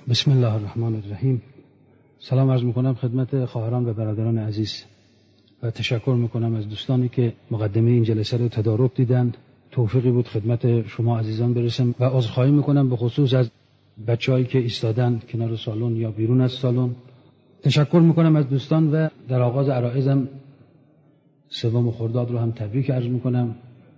بسم الله الرحمن الرحیم. سلام عرض میکنم خدمت خواهران و برادران عزیز و تشکر میکنم از دوستانی که مقدمه این جلسه رو تدارک دیدند. توفیقی بود خدمت شما عزیزان برسم و عذرخواهی میکنم به خصوص از بچه‌هایی که ایستادن کنار سالن یا بیرون از سالن. تشکر میکنم از دوستان و در آغاز عرایزم 3 خرداد رو هم تبریک عرض میکنم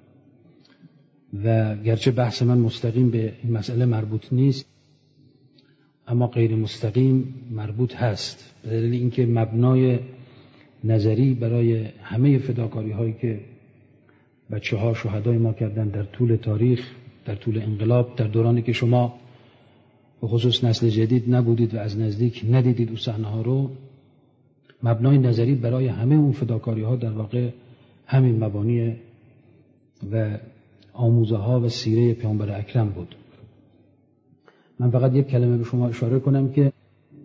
و گرچه بحث من مستقیم به این مسئله مربوط نیست اما غیر مستقیم مربوط هست، به دلیل اینکه مبنای نظری برای همه فداکاری هایی که بچه ها شهدای ما کردن در طول تاریخ، در طول انقلاب، در دورانی که شما به خصوص نسل جدید نبودید و از نزدیک ندیدید اون صحنه ها رو، مبنای نظری برای همه اون فداکاری ها در واقع همین مبانی و آموزه ها و سیره پیامبر اکرم بود. من فقط یک کلمه به شما اشاره کنم که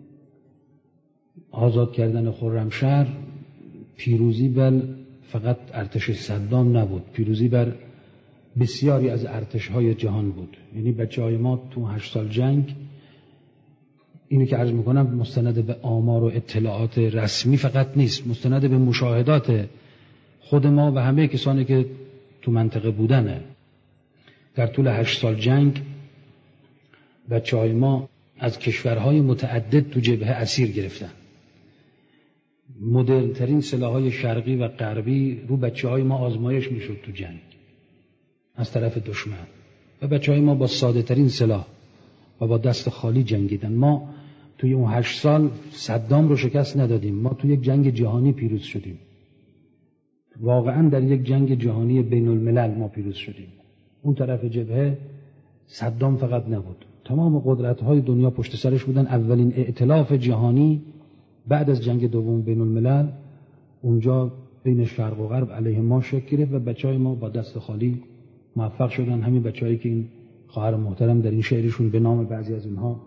آزاد کردن خرمشهر پیروزی بر فقط ارتش صدام نبود، پیروزی بر بسیاری از ارتش‌های جهان بود. یعنی بچه‌های ما تو 8 سال جنگ، اینو که عرض میکنم مستند به آمار و اطلاعات رسمی فقط نیست، مستند به مشاهدات خود ما و همه کسانی که تو منطقه بودنه. در طول 8 سال جنگ بچه‌های ما از کشورهای متعدد تو جبهه اسیر گرفتن. مدرن‌ترین سلاح‌های شرقی و غربی رو بچه‌های ما آزمایش میشد تو جنگ از طرف دشمن و بچه‌های ما با ساده‌ترین سلاح و با دست خالی جنگیدن. ما توی اون 8 سال صدام رو شکست ندادیم، ما توی یک جنگ جهانی پیروز شدیم. واقعاً در یک جنگ جهانی بین الملل ما پیروز شدیم. اون طرف جبهه صدام فقط نبود، تمام قدرت‌های دنیا پشت سرش بودن. اولین ائتلاف جهانی بعد از جنگ دوم بین الملل اونجا بین شرق و غرب علیه ما شکل گرفت و بچهای ما با دست خالی موفق شدن. همین بچه‌هایی که این خواهر محترم در این شعرشون به نام بعضی از اونها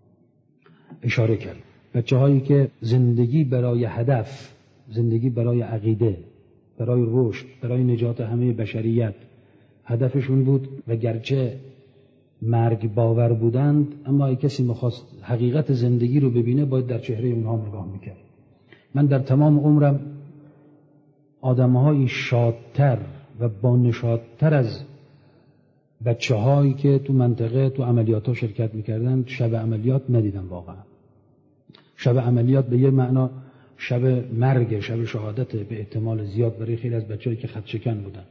اشاره کرد، بچه‌هایی که زندگی برای هدف، زندگی برای عقیده، برای رشد، برای نجات همه بشریت هدفشون بود و گرچه مرگ باور بودند اما اگه کسی می‌خواست حقیقت زندگی رو ببینه باید در چهره اونها نگاه می‌کرد. من در تمام عمرم آدم‌های شادتر و بانشادتر از بچه‌هایی که تو منطقه تو عملیات‌ها شرکت می‌کردن شب عملیات ندیدم. واقعا شب عملیات به یه معنا شب مرگ، شب شهادت به احتمال زیاد برای خیلی از بچه‌هایی که خط شکن بودن،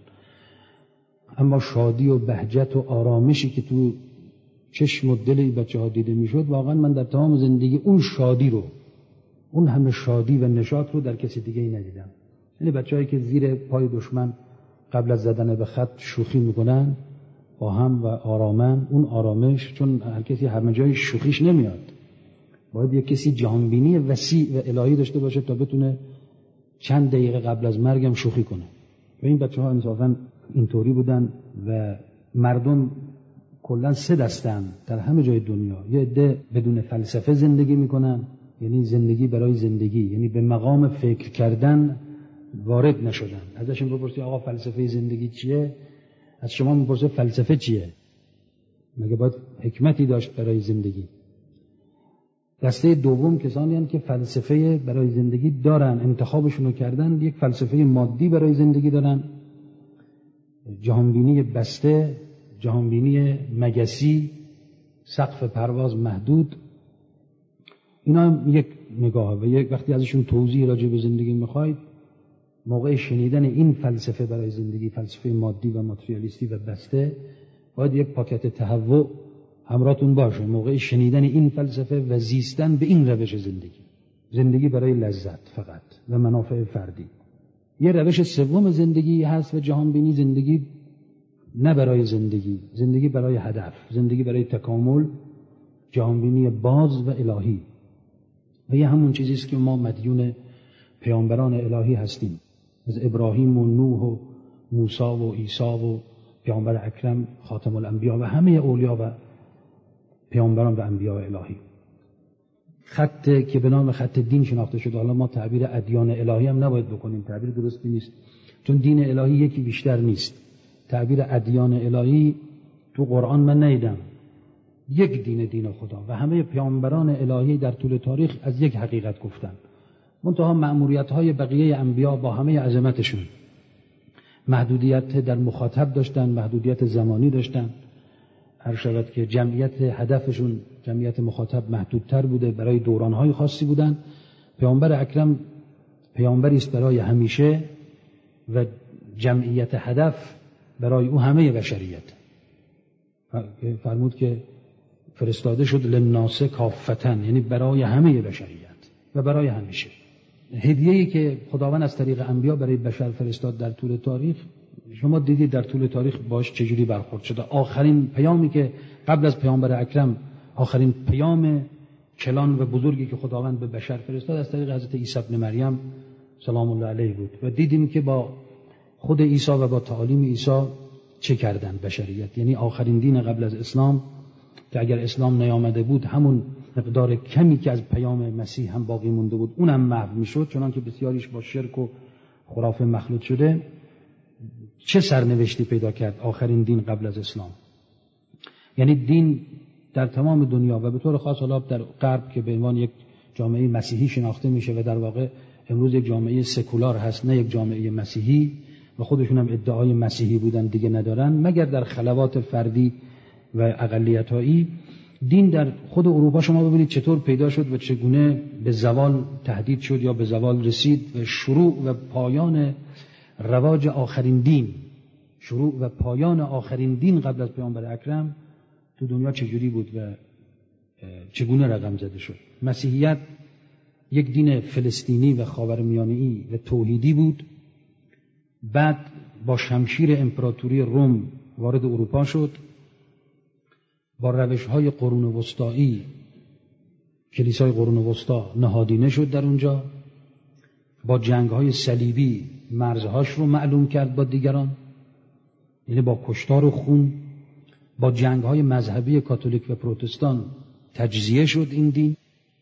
اما شادی و بهجت و آرامشی که تو چشم و دل این بچه‌ها دیده میشد، واقعا من در تمام زندگی اون شادی رو، اون همه شادی و نشاط رو در کسی دیگه ای ندیدم. یعنی بچه‌هایی که زیر پای دشمن قبل از زدن به خط شوخی میکنن با هم و آرامن، اون آرامش، چون هر کسی همه جای شوخیش نمیاد، باید یک کسی جهانبینی وسیع و الهی داشته باشه تا بتونه چند دقیقه قبل از مرگم شوخی کنه. و این بچه‌ها انصافاً اینطوری بودن و مردم کلاً 3 دستن در همه جای دنیا. یه عده بدون فلسفه زندگی میکنن، یعنی زندگی برای زندگی، یعنی به مقام فکر کردن وارد نشدن. ازشون بپرسی آقا فلسفه زندگی چیه؟ از شما میپرسه فلسفه چیه؟ مگه باید حکمتی داشت برای زندگی؟ دسته دوم کسانی هستند که فلسفه برای زندگی دارن، انتخابشون کردن، یک فلسفه مادی برای زندگی دارن، جهانبینی بسته، جهانبینی مگسی، سقف پرواز محدود. اینا هم یک نگاه و یک وقتی ازشون توضیح راجع به زندگی میخواید، موقع شنیدن این فلسفه برای زندگی، فلسفه مادی و ماتریالیستی و بسته، باید یک پاکت تهوع همراهتون باشه موقع شنیدن این فلسفه و زیستن به این روش زندگی برای لذت فقط و منافع فردی. یه روش سوم زندگی هست و جهانبینی زندگی نه برای زندگی برای هدف، زندگی برای تکامل، جهانبینی باز و الهی. و یه همون چیزی است که ما مدیون پیامبران الهی هستیم، از ابراهیم و نوح و موسی و عیسی و پیامبر اکرم خاتم الانبیا و همه اولیا و پیامبران و انبیاء الهی. خط که به نام خط دین شناخته شده، حالا ما تعبیر ادیان الهی هم نباید بکنیم، تعبیر درستی نیست، چون دین الهی یکی بیشتر نیست. تعبیر ادیان الهی تو قرآن من ندیدم. یک دین خدا و همه پیامبران الهی در طول تاریخ از یک حقیقت گفتن. منتها مأموریت‌های بقیه انبیا با همه عظمتشون محدودیت در مخاطب داشتن، محدودیت زمانی داشتن. هر شود که جمعیت هدفشون، جمعیت مخاطب محدودتر بوده، برای دوران‌های خاصی بودن. پیامبر اکرم پیامبری است برای همیشه و جمعیت هدف برای او همه بشریت. فرمود که فرستاده شد للناس کافتن، یعنی برای همه بشریت و برای همیشه. هدیه‌ای که خداوند از طریق انبیا برای بشر فرستاد در طول تاریخ، شما دیدید در طول تاریخ باش چجوری برخورد شده. آخرین پیامی که قبل از پیامبر اکرم، آخرین پیام کلان و بزرگی که خداوند به بشر فرستاد از طریق حضرت عیسی ابن مریم سلام الله علیه بود و دیدیم که با خود عیسی و با تعالیم عیسی چه کردن بشریت. یعنی آخرین دین قبل از اسلام که اگر اسلام نیامده بود همون مقدار کمی که از پیام مسیح هم باقی مونده بود اونم محو میشد، چنان که بسیاریش با شرک و خرافه مخلوط شده. چه سرنوشتی پیدا کرد آخرین دین قبل از اسلام؟ یعنی دین در تمام دنیا و به طور خاص حالا در غرب که به عنوان یک جامعه مسیحی شناخته میشه و در واقع امروز یک جامعه سکولار هست نه یک جامعه مسیحی و خودشون هم ادعای مسیحی بودن دیگه ندارن، مگر در خلوات فردی و اقلیت‌هایی. دین در خود اروپا شما ببینید چطور پیدا شد و چگونه به زوال تهدید شد یا به زوال رسید و شروع و پایان رواج آخرین دین، شروع و پایان آخرین دین قبل از پیامبر اکرم تو دنیا چجوری بود و چگونه رقم زده شد. مسیحیت یک دین فلسطینی و خاورمیانه‌ای و توحیدی بود، بعد با شمشیر امپراتوری روم وارد اروپا شد، با روش‌های قرون وسطایی کلیسای قرون وسطا نهادینه شد در اونجا، با جنگ‌های صلیبی مرزهاش رو معلوم کرد با دیگران، یعنی با کشتار و خون، با جنگ‌های مذهبی کاتولیک و پروتستان تجزیه شد این دین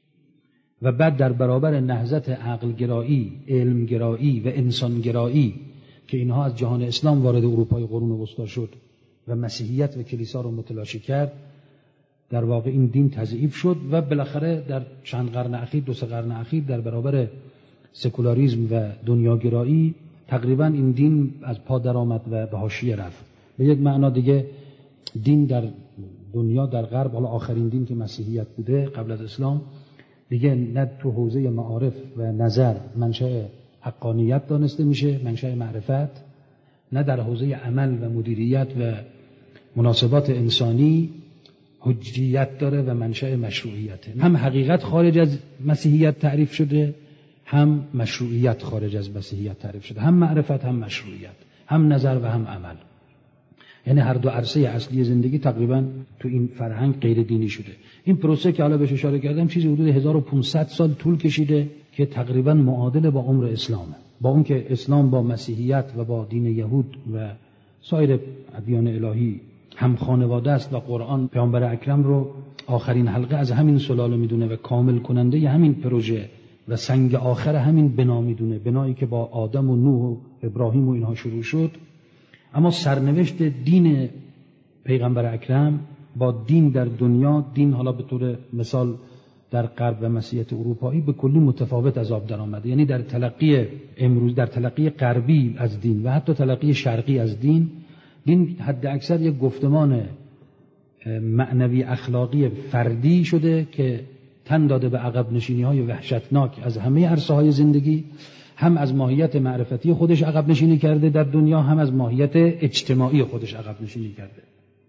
و بعد در برابر نهضت عقلگرایی، علمگرایی و انسانگرایی که اینها از جهان اسلام وارد اروپای قرون وسطا شد و مسیحیت و کلیسا رو متلاشی کرد، در واقع این دین تضعیف شد و بالاخره در چند قرن اخیر، 2-3 قرن اخیر در برابر سکولاریسم و دنیاگرایی تقریبا این دین از پا درآمد و به حاشیه رفت. به یک معنا دیگه دین در دنیا در غرب، حالا آخرین دین که مسیحیت بوده قبل از اسلام، دیگه نه تو حوزه معارف و نظر منشأ حقانیت دانسته میشه، منشأ معرفت، نه در حوزه عمل و مدیریت و مناسبات انسانی حجیت داره و منشأ مشروعیته. هم حقیقت خارج از مسیحیت تعریف شده، هم مشروعیت خارج از مسیحیت تعریف شده، هم معرفت هم مشروعیت، هم نظر و هم عمل. یعنی هر دو عرصه اصلی زندگی تقریبا تو این فرهنگ غیر دینی شده. این پروسه که حالا بهش اشاره کردم چیزی حدود 1500 سال طول کشیده که تقریبا معادل با عمر اسلامه. با اون که اسلام با مسیحیت و با دین یهود و سایر ادیان الهی هم خانواده است و قرآن پیامبر اکرم رو آخرین حلقه از همین سلاله میدونه و کامل کننده ی همین پروژه و سنگ آخر همین بنا میدونه، بنایی که با آدم و نوح و ابراهیم و اینها شروع شد. اما سرنوشت دین پیغمبر اکرم با دین در دنیا، دین حالا به طور مثال در غرب و مسیحیت اروپایی به کلی متفاوت از آب در آمده. یعنی در تلقی امروز، در تلقی غربی از دین و حتی تلقی شرقی از دین حد اکثر یک گفتمان معنوی اخلاقی فردی شده که تن داده به عقب نشینی های وحشتناک از همه عرصه های زندگی، هم از ماهیت معرفتی خودش عقب نشینی کرده در دنیا، هم از ماهیت اجتماعی خودش عقب نشینی کرده.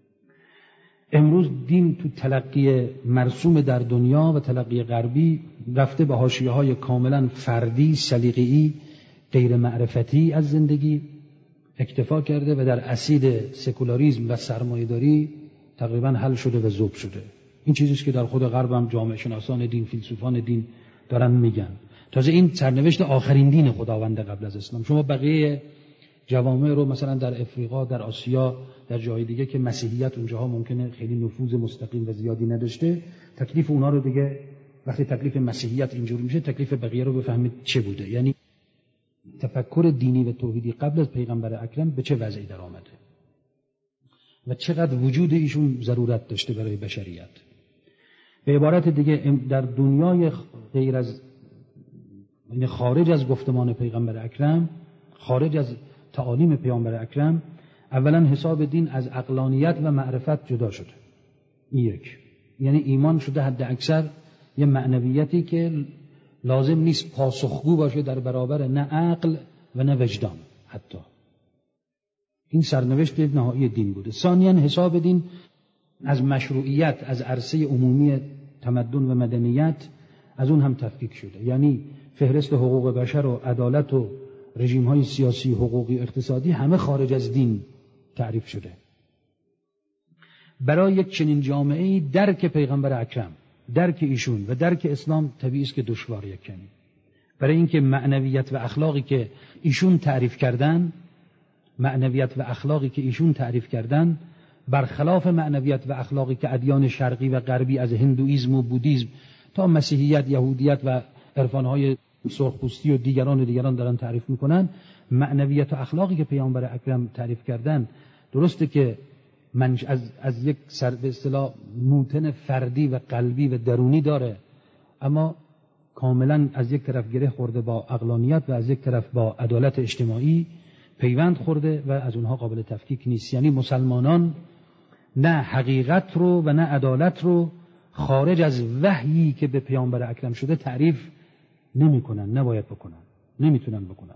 امروز دین تو تلقی مرسوم در دنیا و تلقی غربی رفته به حاشیه‌های کاملا فردی، سلیقه‌ای، غیر معرفتی از زندگی اکتفا کرده و در اسید سکولاریسم و سرمایه‌داری تقریبا حل شده و ذوب شده. این چیزیست که در خود غرب هم جامعه شناسان دین، فیلسوفان دین دارن میگن. تازه این سرنوشت آخرین دین خداوند قبل از اسلام. شما بقیه جوامع رو مثلا در افریقا، در آسیا، در جای دیگه که مسیحیت اونجاها ممکنه خیلی نفوذ مستقیم و زیادی نداشته، تکلیف اونا رو دیگه وقتی تکلیف مسیحیت اینجوری میشه، تکلیف بقیه رو بفهمید چه بوده. یعنی تفکر دینی و توحیدی قبل از پیغمبر اکرم به چه وضعی در آمده و چقدر وجود ایشون ضرورت داشته برای بشریت. به عبارت دیگه در دنیای غیر از، یعنی خارج از گفتمان پیغمبر اکرم، خارج از تعالیم پیامبر اکرم، اولا حساب دین از عقلانیت و معرفت جدا شده. این یک، یعنی ایمان شده حد اکثر یه معنویتی که لازم نیست پاسخگو باشه در برابر نه عقل و نه وجدان. حتی این سرنوشت نهایی دین بوده. ثانیاً حساب دین از مشروعیت، از عرصه عمومی تمدن و مدنیت، از اون هم تفکیک شده. یعنی فهرست حقوق بشر و عدالت و رژیم‌های سیاسی، حقوقی، اقتصادی همه خارج از دین تعریف شده. برای یک چنین جامعه‌ای درک پیغمبر اکرم، درک ایشون و درک اسلام طبیعی است که دشوار یکنی. برای اینکه معنویت و اخلاقی که ایشون تعریف کردن، برخلاف معنویت و اخلاقی که ادیان شرقی و غربی از هندوئیسم و بودیسم تا مسیحیت، یهودیت و عرفان‌های سرخپوستی و دیگران دارن تعریف میکنن، معنویت و اخلاقی که پیامبر اکرم تعریف کردن درسته که از یک به اصطلاح موتن فردی و قلبی و درونی داره، اما کاملا از یک طرف گره خورده با عقلانیت و از یک طرف با عدالت اجتماعی پیوند خورده و از اونها قابل تفکیک نیست. یعنی مسلمانان نه حقیقت رو و نه عدالت رو خارج از وحیی که به پیامبر اکرم شده تعریف نمی‌کنن، نباید بکنن، نمیتونن بکنن.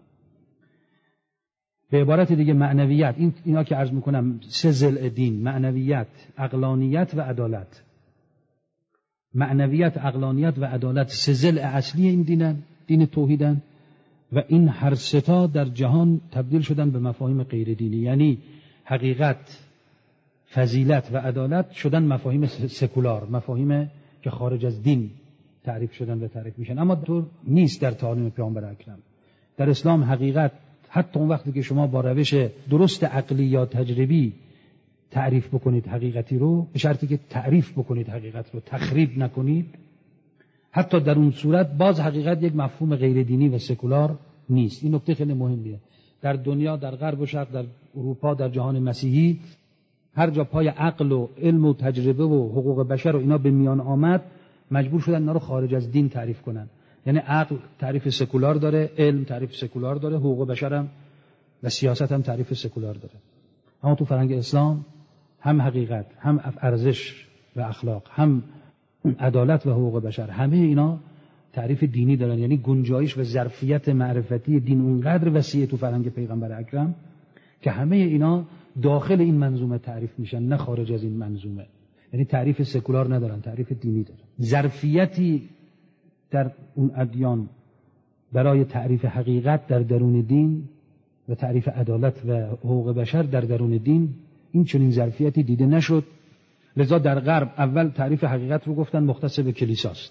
به عبارت دیگه معنویت، اینا که عرض میکنم سه ضلع دین، معنویت، عقلانیت و عدالت. معنویت، عقلانیت و عدالت سه ضلع اصلی این دینن، دین توحیدن، و این هر سه تا در جهان تبدیل شدن به مفاهیم غیر دینی. یعنی حقیقت، فضیلت و عدالت شدن مفاهیم سکولار، مفاهیم که خارج از دین تعریف شدن و تعریف میشن. اما طور نیست در تعالیم پیامبر اکرم. در اسلام حقیقت، حتی اون وقتی که شما با روش درست عقلی یا تجربی تعریف بکنید حقیقتی رو، به شرطی که تعریف بکنید حقیقت رو، تخریب نکنید، حتی در اون صورت باز حقیقت یک مفهوم غیر دینی و سکولار نیست. این نکته خیلی مهمیه. در دنیا، در غرب و شرق، در اروپا، در جهان مسیحی، هر جا پای عقل و علم و تجربه و حقوق بشر و اینا به میان آمد، مجبور شدن اینا رو خارج از دین تعریف کنن. یعنی عقل تعریف سکولار داره، علم تعریف سکولار داره، حقوق بشر هم و سیاست هم تعریف سکولار داره. اما تو فرهنگ اسلام هم حقیقت، هم ارزش و اخلاق، هم عدالت و حقوق بشر، همه اینا تعریف دینی دارن. یعنی گنجایش و ظرفیت معرفتی دین اونقدر وسیعه تو فرهنگ پیغمبر اکرم که همه اینا داخل این منظومه تعریف میشن، نه خارج از این منظومه. یعنی تعریف سکولار ندارن، تعریف دینی دارن. ظرفیتی در اون ادیان برای تعریف حقیقت در درون دین و تعریف عدالت و حقوق بشر در درون دین، این چنین ظرفیتی دیده نشد. لذا در غرب اول تعریف حقیقت رو گفتن مختص به کلیساست.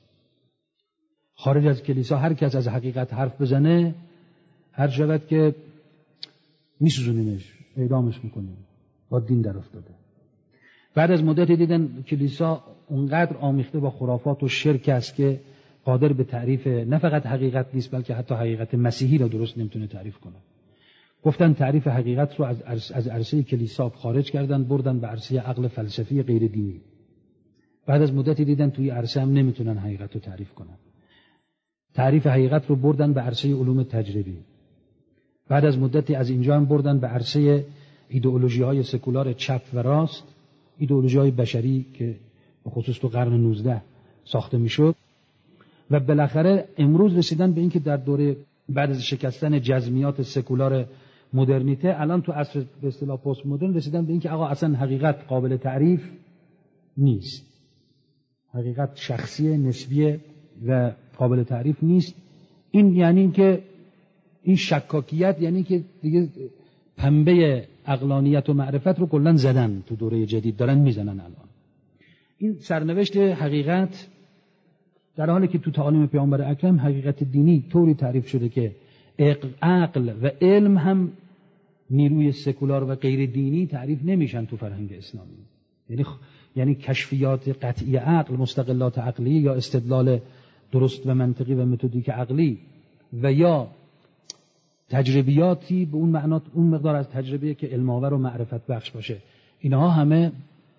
خارج از کلیسا هر کس از حقیقت حرف بزنه، هر شود که میسوزونیمش، اعدامش میکنیم، با دین در افتاده. بعد از مدتی دیدن کلیسا اونقدر آمیخته با خرافات و شرک است که قادر به تعریف نه فقط حقیقت نیست، بلکه حتی حقیقت مسیحی را درست نمیتونه تعریف کنه. گفتن تعریف حقیقت رو از عرصه کلیسا خارج کردن، بردن به عرصه عقل فلسفی غیر دینی. بعد از مدتی دیدن توی عرصه هم نمیتونن حقیقت رو تعریف کنن. تعریف حقیقت رو بردن به عرصه علوم تجربی. بعد از مدتی از اینجا هم بردن به عرصه ایدئولوژی‌های سکولار چپ و راست، ایدئولوژی‌های بشری که به خصوص تو قرن 19 ساخته میشد. و بالاخره امروز رسیدن به این که در دوره بعد از شکستن جزمیات سکولار مدرنیته، الان تو عصر به اصطلاح پست مدرن رسیدن به این که آقا اصلا حقیقت قابل تعریف نیست. حقیقت شخصی، نسبی و قابل تعریف نیست. این یعنی این که این شکاکیت، یعنی که دیگه پنبه عقلانیت و معرفت رو کلاً زدن، تو دوره جدید دارن میزنن الان. این سرنوشت حقیقت، در حالی که تو تعالیم پیامبر اکرم حقیقت دینی طوری تعریف شده که عقل و علم هم نیروی سکولار و غیر دینی تعریف نمیشن تو فرهنگ اسلامی. یعنی کشفیات قطعی عقل، مستقلات عقلی یا استدلال درست و منطقی و متدیک عقلی و یا تجربیاتی به اون معنا، اون مقدار از تجربه که علم‌آور و معرفت بخش باشه، اینها همه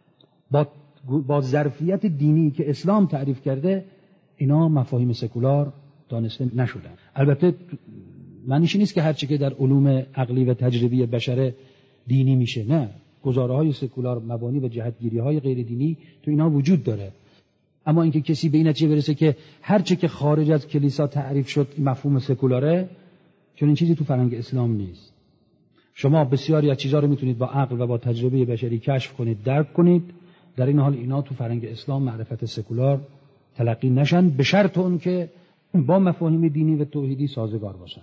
با ظرفیت دینی که اسلام تعریف کرده اینا مفاهیم سکولار دانسته نشدن. البته معنیش نیست که هر چی که در علوم عقلی و تجربی بشر دینی میشه، نه، گزاره‌های سکولار مبانی و جهتگیری‌های غیر دینی تو اینا وجود داره. اما اینکه کسی به این نتیجه برسه که هر چی که خارج از کلیسا تعریف شد مفهوم سکولاره، چون این چیزی تو فرهنگ اسلام نیست. شما بسیاری از چیزها رو میتونید با عقل و با تجربه بشری کشف کنید، درک کنید، در این حال اینا تو فرهنگ اسلام معرفت سکولار تلقی نشن، به شرط اون که با مفاهیم دینی و توحیدی سازگار باشن،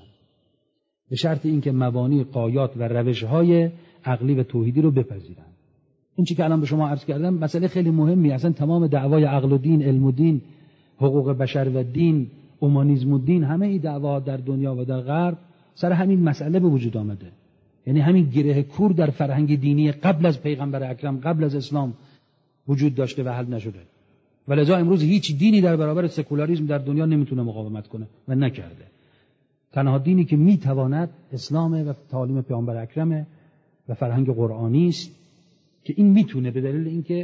به شرط اینکه مبانی، غایات و روش‌های عقلی و توحیدی رو بپذیرن. این چیزی که الان به شما عرض کردم مسئله خیلی مهمی، اصلا تمام دعوای عقل و دین، علم و دین، حقوق بشر و دین، اومانیسم و دین، همه این دعوا در دنیا و در غرب سر همین مسئله به وجود آمده. یعنی همین گره کور در فرهنگ دینی قبل از پیغمبر اکرم، قبل از اسلام وجود داشته و حل نشده. ولذا امروز هیچ دینی در برابر سکولاریسم در دنیا نمیتونه مقاومت کنه و نکرده. تنها دینی که میتواند اسلام و تعالیم پیامبر اکرمه و فرهنگ قرآنی است که این میتونه به دلیل اینکه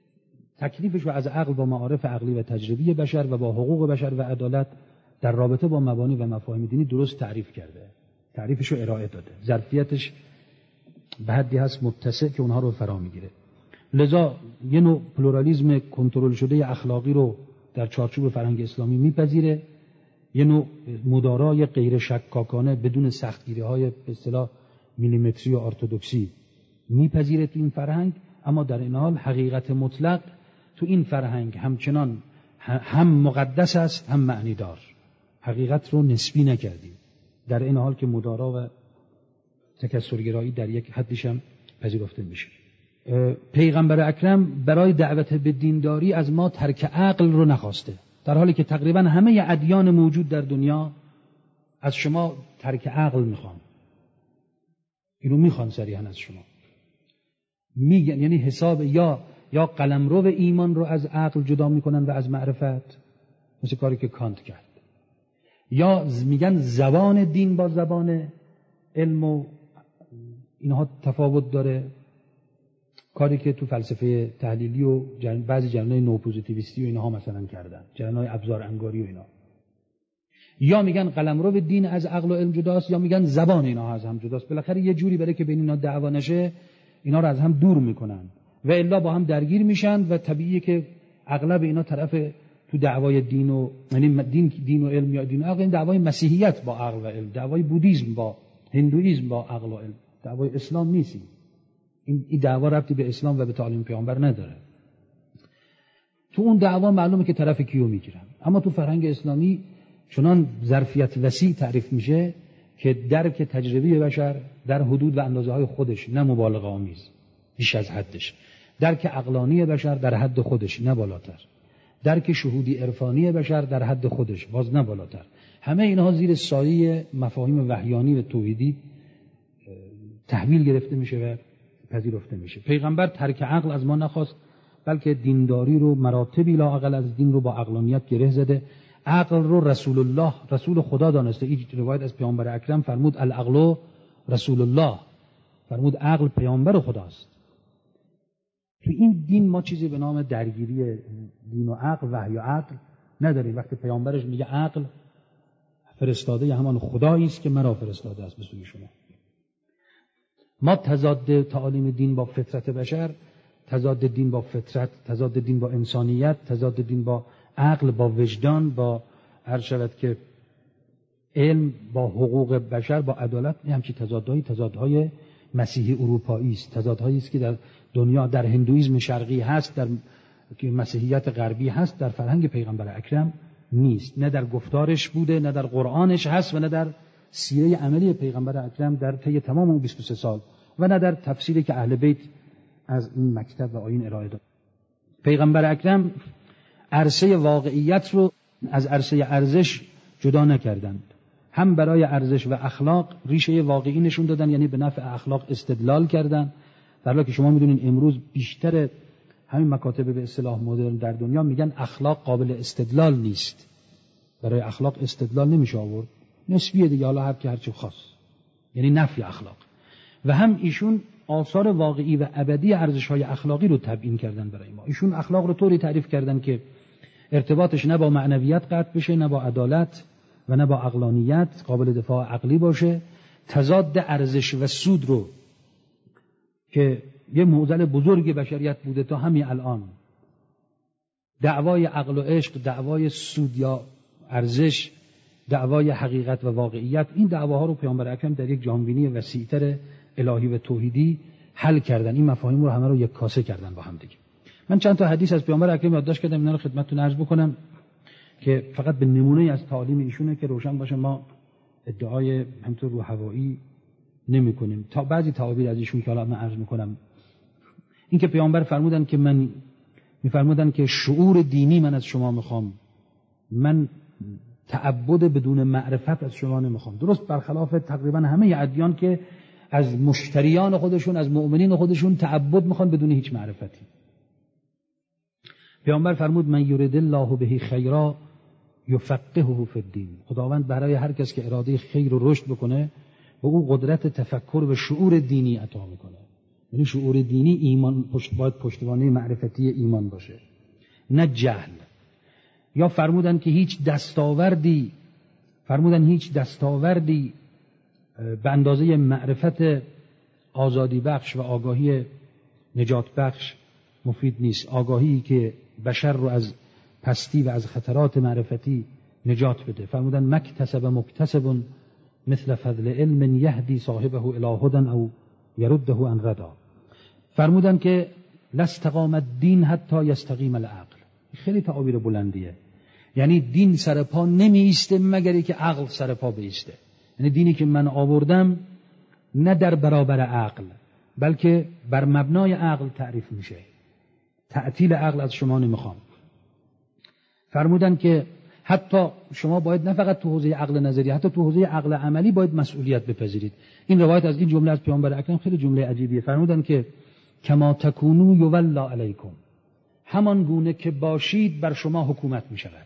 تکلیفش رو از عقل با معارف عقلی و تجربی بشر و با حقوق بشر و عدالت در رابطه با مبانی و مفاهیم دینی درست تعریف کرده، تعریفش رو ارائه داده، ظرفیتش به حدی هست متسع که اونها رو فرا میگیره. لذا یه نوع پلورالیسم کنترل شده اخلاقی رو در چارچوب فرهنگ اسلامی میپذیره، یه نوع مدارای غیر شکاکانه بدون سختگیری‌های به اصطلاح میلیمتری و ارتدوکسی میپذیره تو این فرهنگ. اما در این حال حقیقت مطلق تو این فرهنگ همچنان هم مقدس است هم معنی دار. حقیقت رو نسبی نکردیم، در این حال که مدارا و تکثرگرایی در یک حدیش هم پذیرفته میشه. پیغمبر اکرم برای دعوت به دینداری از ما ترک عقل رو نخواسته، در حالی که تقریبا همه ادیان موجود در دنیا از شما ترک عقل میخوان. اینو میخوان صریحا از شما، میگن یعنی حساب یا قلمرو ایمان رو از عقل جدا میکنن و از معرفت، مثل کاری که کانت کرد، یا میگن زبان دین با زبان علم و اینها تفاوت داره، کاری که تو فلسفه تحلیلی و بعضی جریان‌های نوپوزیتیویستی و اینها مثلا کردن، جریان‌های ابزار انگاری و اینا. یا میگن قلمرو دین از عقل و علم جداست، یا میگن زبان اینا از هم جداست. بالاخره یه جوری برای که بین اینا دعوا نشه اینا رو از هم دور میکنن و الا با هم درگیر میشن و طبیعیه که اغلب اینا طرف تو دعوای دین و یعنی دین و علم یا دین و عقل، این دعوای مسیحیت با عقل و علم، دعوای بودیسم با هندویسم با عقل و علم، دعوای اسلام نیست. این دعوا ربطی به اسلام و به تعالیم پیامبر نداره. تو اون دعوا معلومه که طرف کیو میگیرن، اما تو فرهنگ اسلامی چنان ظرفیت وسیع تعریف میشه که درک تجربی بشر در حدود و اندازه‌های خودش، نه مبالغه آمیز بیش از حدش، درک عقلانی بشر در حد خودش نه بالاتر، درک شهودی عرفانی بشر در حد خودش باز نه بالاتر، همه اینها زیر سایه مفاهیم وحیانی و توحیدی تحویل گرفته میشه و پذیرفته میشه. پیغمبر ترک عقل از ما نخواست، بلکه دینداری رو مراتبی لااقل از دین رو با عقلانیت گره زده. عقل رو رسول الله، رسول خدا دانسته. این روایت از پیامبر اکرم فرمود العقل رسول الله، فرمود عقل پیامبر خداست. تو این دین ما چیزی به نام درگیری دین و عقل، وحی و عقل نداریم. وقتی پیامبرش میگه عقل فرستاده همان خدایی است که مرا فرستاده است به سوی شما. ما تضاد تعالیم دین با فطرت بشر، تضاد دین با فطرت، تضاد دین با انسانیت، تضاد دین با عقل، با وجدان، با هر شود که علم، با حقوق بشر، با عدالت، این همچی تضادهای مسیحی اروپایی است، تضادهایی است که در دنیا در هندویسم شرقی هست، در مسیحیت غربی هست، در فرهنگ پیغمبر اکرم نیست. نه در گفتارش بوده، نه در قرآنش هست و نه در سیره عملی پیغمبر اکرم در طی تمام اون 23 سال و نه در تفسیری که اهل بیت از این مکتب و آیین ارائه داد. پیغمبر اکرم عرصه واقعیت رو از عرصه ارزش جدا نکردند. هم برای ارزش و اخلاق ریشه واقعی نشون دادن، یعنی به نفع اخلاق استدلال کردن، در حالی که شما میدونین امروز بیشتر همین مکاتب به اصطلاح مدرن در دنیا میگن اخلاق قابل استدلال نیست. برای اخلاق استدلال نمیشه آورد، نسبیه دیگه، حالا هر کی هر چی خواست، یعنی نفی اخلاق. و هم ایشون آثار واقعی و ابدی ارزش‌های اخلاقی رو تبیین کردن برای ما. ایشون اخلاق رو طوری تعریف کردن که ارتباطش نه با معنویت قطع بشه، نه با عدالت و نه با عقلانیت، قابل دفاع عقلی باشه. تضاد ارزش و سود رو که یه معضل بزرگ بشریت بوده تا همین الان، دعوای عقل و عشق، دعوای سود یا ارزش، دعوای حقیقت و واقعیت، این دعواها رو پیامبر اکرم در یک جهانبینی وسیع‌تر الهی و توحیدی حل کردن. این مفاهیم رو همه رو یک کاسه کردن با هم دیگه. من چند تا حدیث از پیامبر اکرم یادداشت کردم، اینا رو خدمتتون عرض بکنم که فقط به نمونه از تعالیم ایشونه که روشن باشه ما ادعای همینطور رو هوایی نمی کنیم. تا بعضی تعابیر از ایشون که حالا من عرض میکنم، این که پیامبر میفرمودن که شعور دینی من از شما میخوام، من تعبد بدون معرفت از شما نمیخوام. درست برخلاف تقریبا همه ادیان که از مشتریان خودشون، از مؤمنین خودشون تعبد میخوان بدون هیچ معرفتی. پیامبر فرمود من یرید الله به خیرا یفقهه فی الدین. خداوند برای هر کس که اراده خیر و رشد بکنه به او قدرت تفکر و شعور دینی عطا میکنه. یعنی شعور دینی ایمان باید پشتوانه معرفتی ایمان باشه، نه جهل. یا فرمودن هیچ دستاوردی به اندازه معرفت آزادی بخش و آگاهی نجات بخش مفید نیست. آگاهی که بشر رو از پستی و از خطرات معرفتی نجات بده. فرمودن مکتسب مکتسب مثل فضل علم یهدی صاحبه الی هدی او یرده عن ردا. فرمودن که لاستقام الدین حتی یستقیم العقل. خیلی تعابیر بلندیه. یعنی دین سر پا نمی ایسته مگر که عقل سر پا بیسته. یعنی دینی که من آوردم نه در برابر عقل بلکه بر مبنای عقل تعریف میشه. تعطیل عقل از شما نمیخوام. فرمودن که حتی شما باید نه فقط تو حوزه عقل نظری، حتی تو حوزه عقل عملی باید مسئولیت بپذیرید. این روایت از این جمله از پیامبر اکرم خیلی جمله عجیبیه. فرمودن که کما تکونوا یولا علیکم، همان گونه که باشید بر شما حکومت می شود.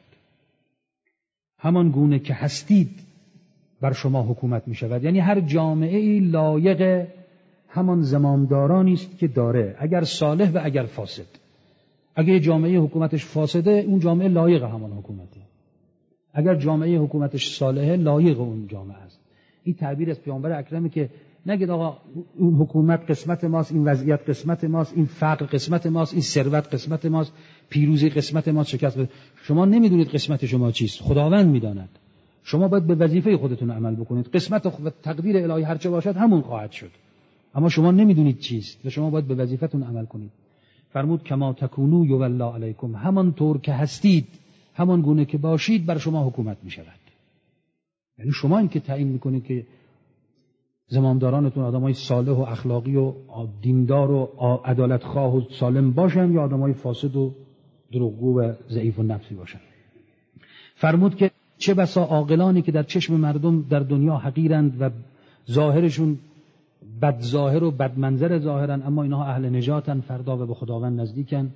همان گونه که هستید بر شما حکومت می شود. یعنی هر جامعه لایق همان زمامدارانی است که داره، اگر صالح و اگر فاسد. اگر جامعه حکومتش فاسده اون جامعه لایق همان حکومته، اگر جامعه حکومتش صالحه لایق اون جامعه است. این تعبیر از پیامبر اکرمی که نگید آقا اون حکومت قسمت ماست، این وضعیت قسمت ماست، این فقر قسمت ماست، این ثروت قسمت ماست، پیروزی قسمت ماست، شکست شما نمیدونید قسمت شما چیست، خداوند میداند. شما باید به وظیفه خودتون عمل بکنید. قسمت و تقدیر الهی هر چه باشد همون خواهد شد، اما شما نمیدونید چیست و شما باید به وظیفتون عمل کنید. فرمود کما تکونوا یولا علیکم، همان طور که هستید، همان گونه که باشید بر شما حکومت می شود. یعنی شما این که تعیین میکنید که زمامدارانتون آدمای صالح و اخلاقی و دیندار و عدالتخواه و سالم باشن یا آدمای فاسد و دروغگو و ضعیف و نفسی باشن. فرمود که چه بسا عاقلانی که در چشم مردم در دنیا حقیرند و ظاهرشون بد ظاهر و بد منظر ظاهرن، اما اینها اهل نجاتن، فردا و به خداوند نزدیکن.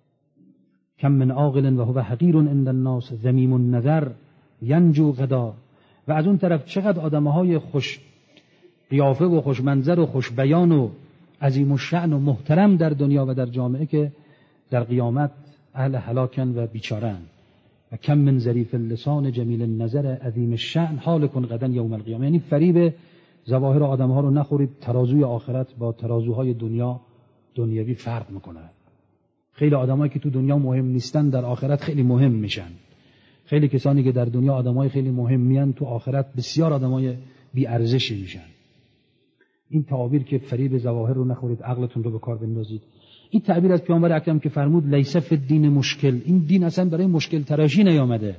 کم من عاقل و هو حقیر عند الناس ذمیم النظر ینجو غدا. و از اون طرف چقدر آدمهای خوش قیافه و خوش منظر و خوش بیان و عظیم الشأن و محترم در دنیا و در جامعه که در قیامت اهل هلاکن و بیچارن. و کم من ظریف اللسان جمیل النظر عظیم الشأن حالک غدا یوم القیامه. یعنی فریب ظواهر آدمها رو نخورید. ترازوی آخرت با ترازوهای دنیوی فرق میکنه. خیلی آدمایی که تو دنیا مهم نیستن در آخرت خیلی مهم میشن. خیلی کسانی که در دنیا آدمای خیلی مهم میان تو آخرت بسیار آدمای بی ارزشی میشن. این تعبیر که فریب ظواهر رو نخورید، عقلتون رو به کار بندازید. این تعبیر از پیامبر اکرم که فرمود لیس فی الدین مشکل، این دین اصلا برای مشکل تراشی نیامده.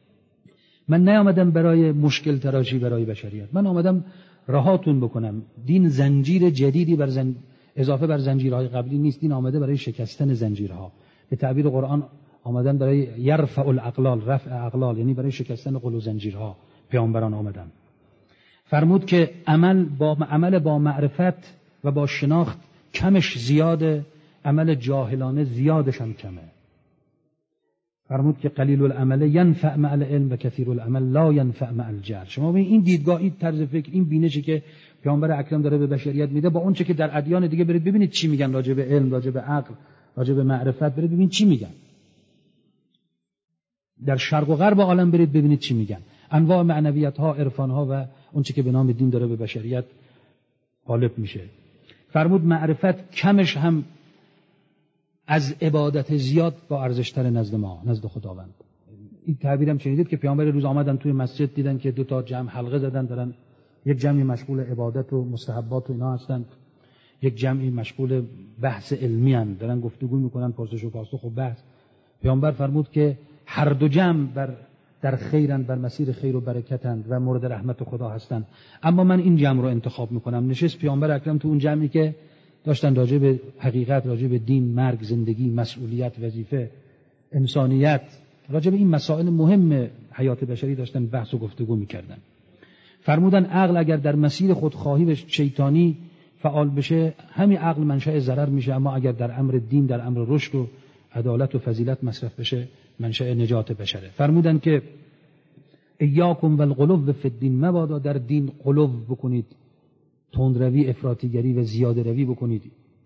من نیامدم برای مشکل تراشی برای بشریت، من آمدم رهاتون بکنم. دین زنجیر جدیدی اضافه بر زنجیرهای قبلی نیست. دین آمده برای شکستن زنجیرها. به تعبیر قرآن آمدن برای یرفع الاغلال، رفع اغلال، یعنی برای شکستن قل و زنجیرها پیامبران آمدن. فرمود که عمل با معرفت و با شناخت کمش زیاده، عمل جاهلانه زیادش هم کمه. فرمود که قلیل العمل ینفع مع العلم و کثیر العمل لا ینفع مع الجهل. شما ببین این دیدگاه، این طرز فکر، این بینشی که پیامبر اکرم داره به بشریت میده با اون چه که در ادیان دیگه برید ببینید چی میگن راجع به علم، راجع به عقل، راجع به معرفت، برید ببینید چی میگن. در شرق و غرب عالم برید ببینید چی میگن. انواع معنویت ها، عرفان ها و اون چه که به نام دین داره به بشریت غالب میشه. فرمود معرفت کمش هم از عبادت زیاد با ارزشتر نزد ما، نزد خداوند. این تعبیرم شنیدید که پیامبر روز آمدن توی مسجد دیدن که دو تا جمع حلقه زدن، دارن یک جمعی مشغول عبادت و مستحبات و اینا هستن، یک جمعی مشغول بحث علمی هستند، دارن گفتگو میکنن، پرسش و پاسخ و بحث. پیامبر فرمود که هر دو جمع در خیرند، بر مسیر خیر و برکتند و مورد رحمت خدا هستند، اما من این جمع رو انتخاب میکنم. نشست پیامبر اکرم تو اون جمعی که داشتن راجع به حقیقت، راجع به دین، مرگ، زندگی، مسئولیت، وظیفه، انسانیت، راجع به این مسائل مهم حیات بشری داشتن بحث و گفتگو میکردن. فرمودن عقل اگر در مسیر خودخواهی و شیطانی فعال بشه، همین عقل منشأ ضرر میشه، اما اگر در امر دین، در امر رشد و عدالت و فضیلت مصرف بشه، منشأ نجات بشره. فرمودن که ایاکم والغلو فی الدین، مبادا در دین غلو بکنید، تندروی، افراطیگری و زیاده روی بکنید.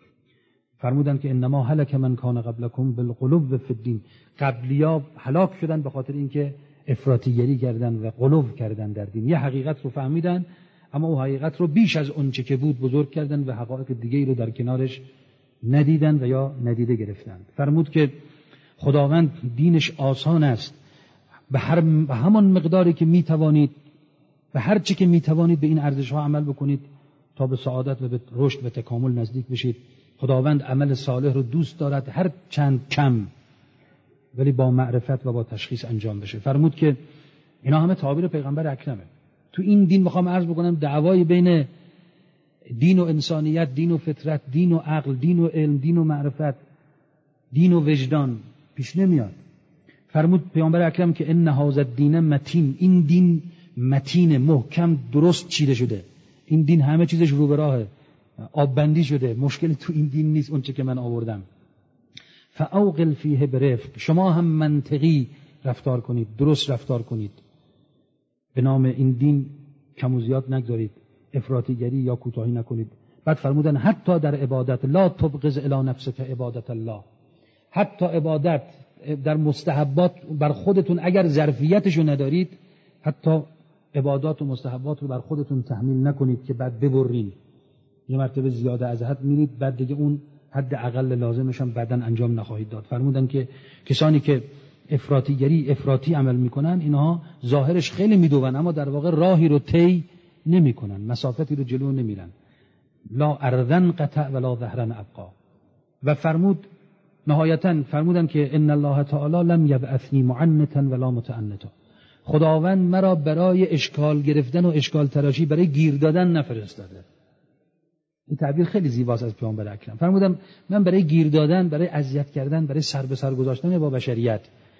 فرمودن که انما هلک من کان قبلکم بالغلو فی الدین، قبلیا هلاک شدن به خاطر اینکه افراطیگری کردن و غلو کردن در دین. یه حقیقت رو فهمیدن اما اون حقیقت رو بیش از اون چه که بود بزرگ کردن و حقایق دیگه‌ای رو در کنارش ندیدن و یا ندیده گرفتند. فرمود که خداوند دینش آسان است، به همان مقداری که میتوانید، به هر چی که میتوانید به این ارزش‌ها عمل بکنید تا به سعادت و به رشد و تکامل نزدیک بشید. خداوند عمل صالح رو دوست دارد، هر چند کم ولی با معرفت و با تشخیص انجام بشه. فرمود که اینا همه تعابیر پیغمبر اکرمه. تو این دین میخوام عرض بکنم دعوایی بین دین و انسانیت، دین و فطرت، دین و عقل، دین و علم، دین و معرفت، دین و وجدان پیش نمیاد. فرمود پیامبر اکرم که ان هذا الدین متین، این دین متین، محکم، درست چیده شده. این دین همه چیزش رو به راهه، آب بندی شده، مشکلی تو این دین نیست. اون چه که من آوردم فاوقل فیه برفق، شما هم منطقی رفتار کنید، درست رفتار کنید، به نام این دین کم و زیاد نگذارید، افراطیگری یا کوتاهی نکنید. بعد فرمودن حتی در عبادت لا تبغض الی نفسک عبادت الله، حتی عبادت در مستحبات بر خودتون اگر ظرفیتشو ندارید، حتی عبادات و مستحبات رو بر خودتون تحمیل نکنید که بعد ببرین، یه مرتبه زیاده از حد میرید، بعد دیگه اون حد اقل لازمش هم بعداً انجام نخواهید داد. فرمودن که کسانی که افراطی عمل میکنن، اینها ظاهرش خیلی میدون اما در واقع راهی رو طی نمیکنن، مسافتی رو جلو نمیرن. لا ارضن قطع ولا ظهرن ابقا. و فرمود نهایتاً فرمودن که ان الله تعالی لم یبعثنی معنتا ولا متعنتا، خداوند مرا برای اشکال گرفتن و اشکال تراشی، برای گیر دادن نفرستاده. این تعبیر خیلی زیباست از پیامبر اکرم. فرمودم من برای گیر دادن، برای اذیت کردن، برای سر به سر گذاشتن با بشریت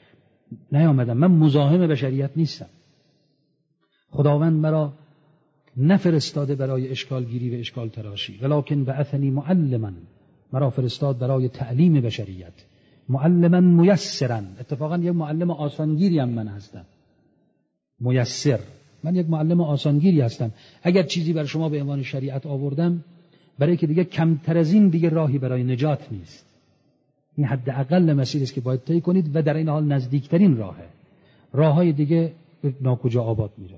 نیامدم، من مزاحم بشریت نیستم. خداوند مرا نفرستاده برای اشکال گیری و اشکال تراشی، ولکن بعثنی معلما، مرا فرستاد برای تعلیم بشریت، معلما میسرا. اتفاقا یک معلم آسانگیری هم من هستم، میسر، من یک معلم آسانگیری هستم. اگر چیزی بر شما به عنوان شریعت آوردم، برای که دیگه کمتر از این دیگه راهی برای نجات نیست. این حد اقل مسیری است که باید طی کنید و در این حال نزدیکترین راهه، راههای دیگه به ناکجا آباد میره.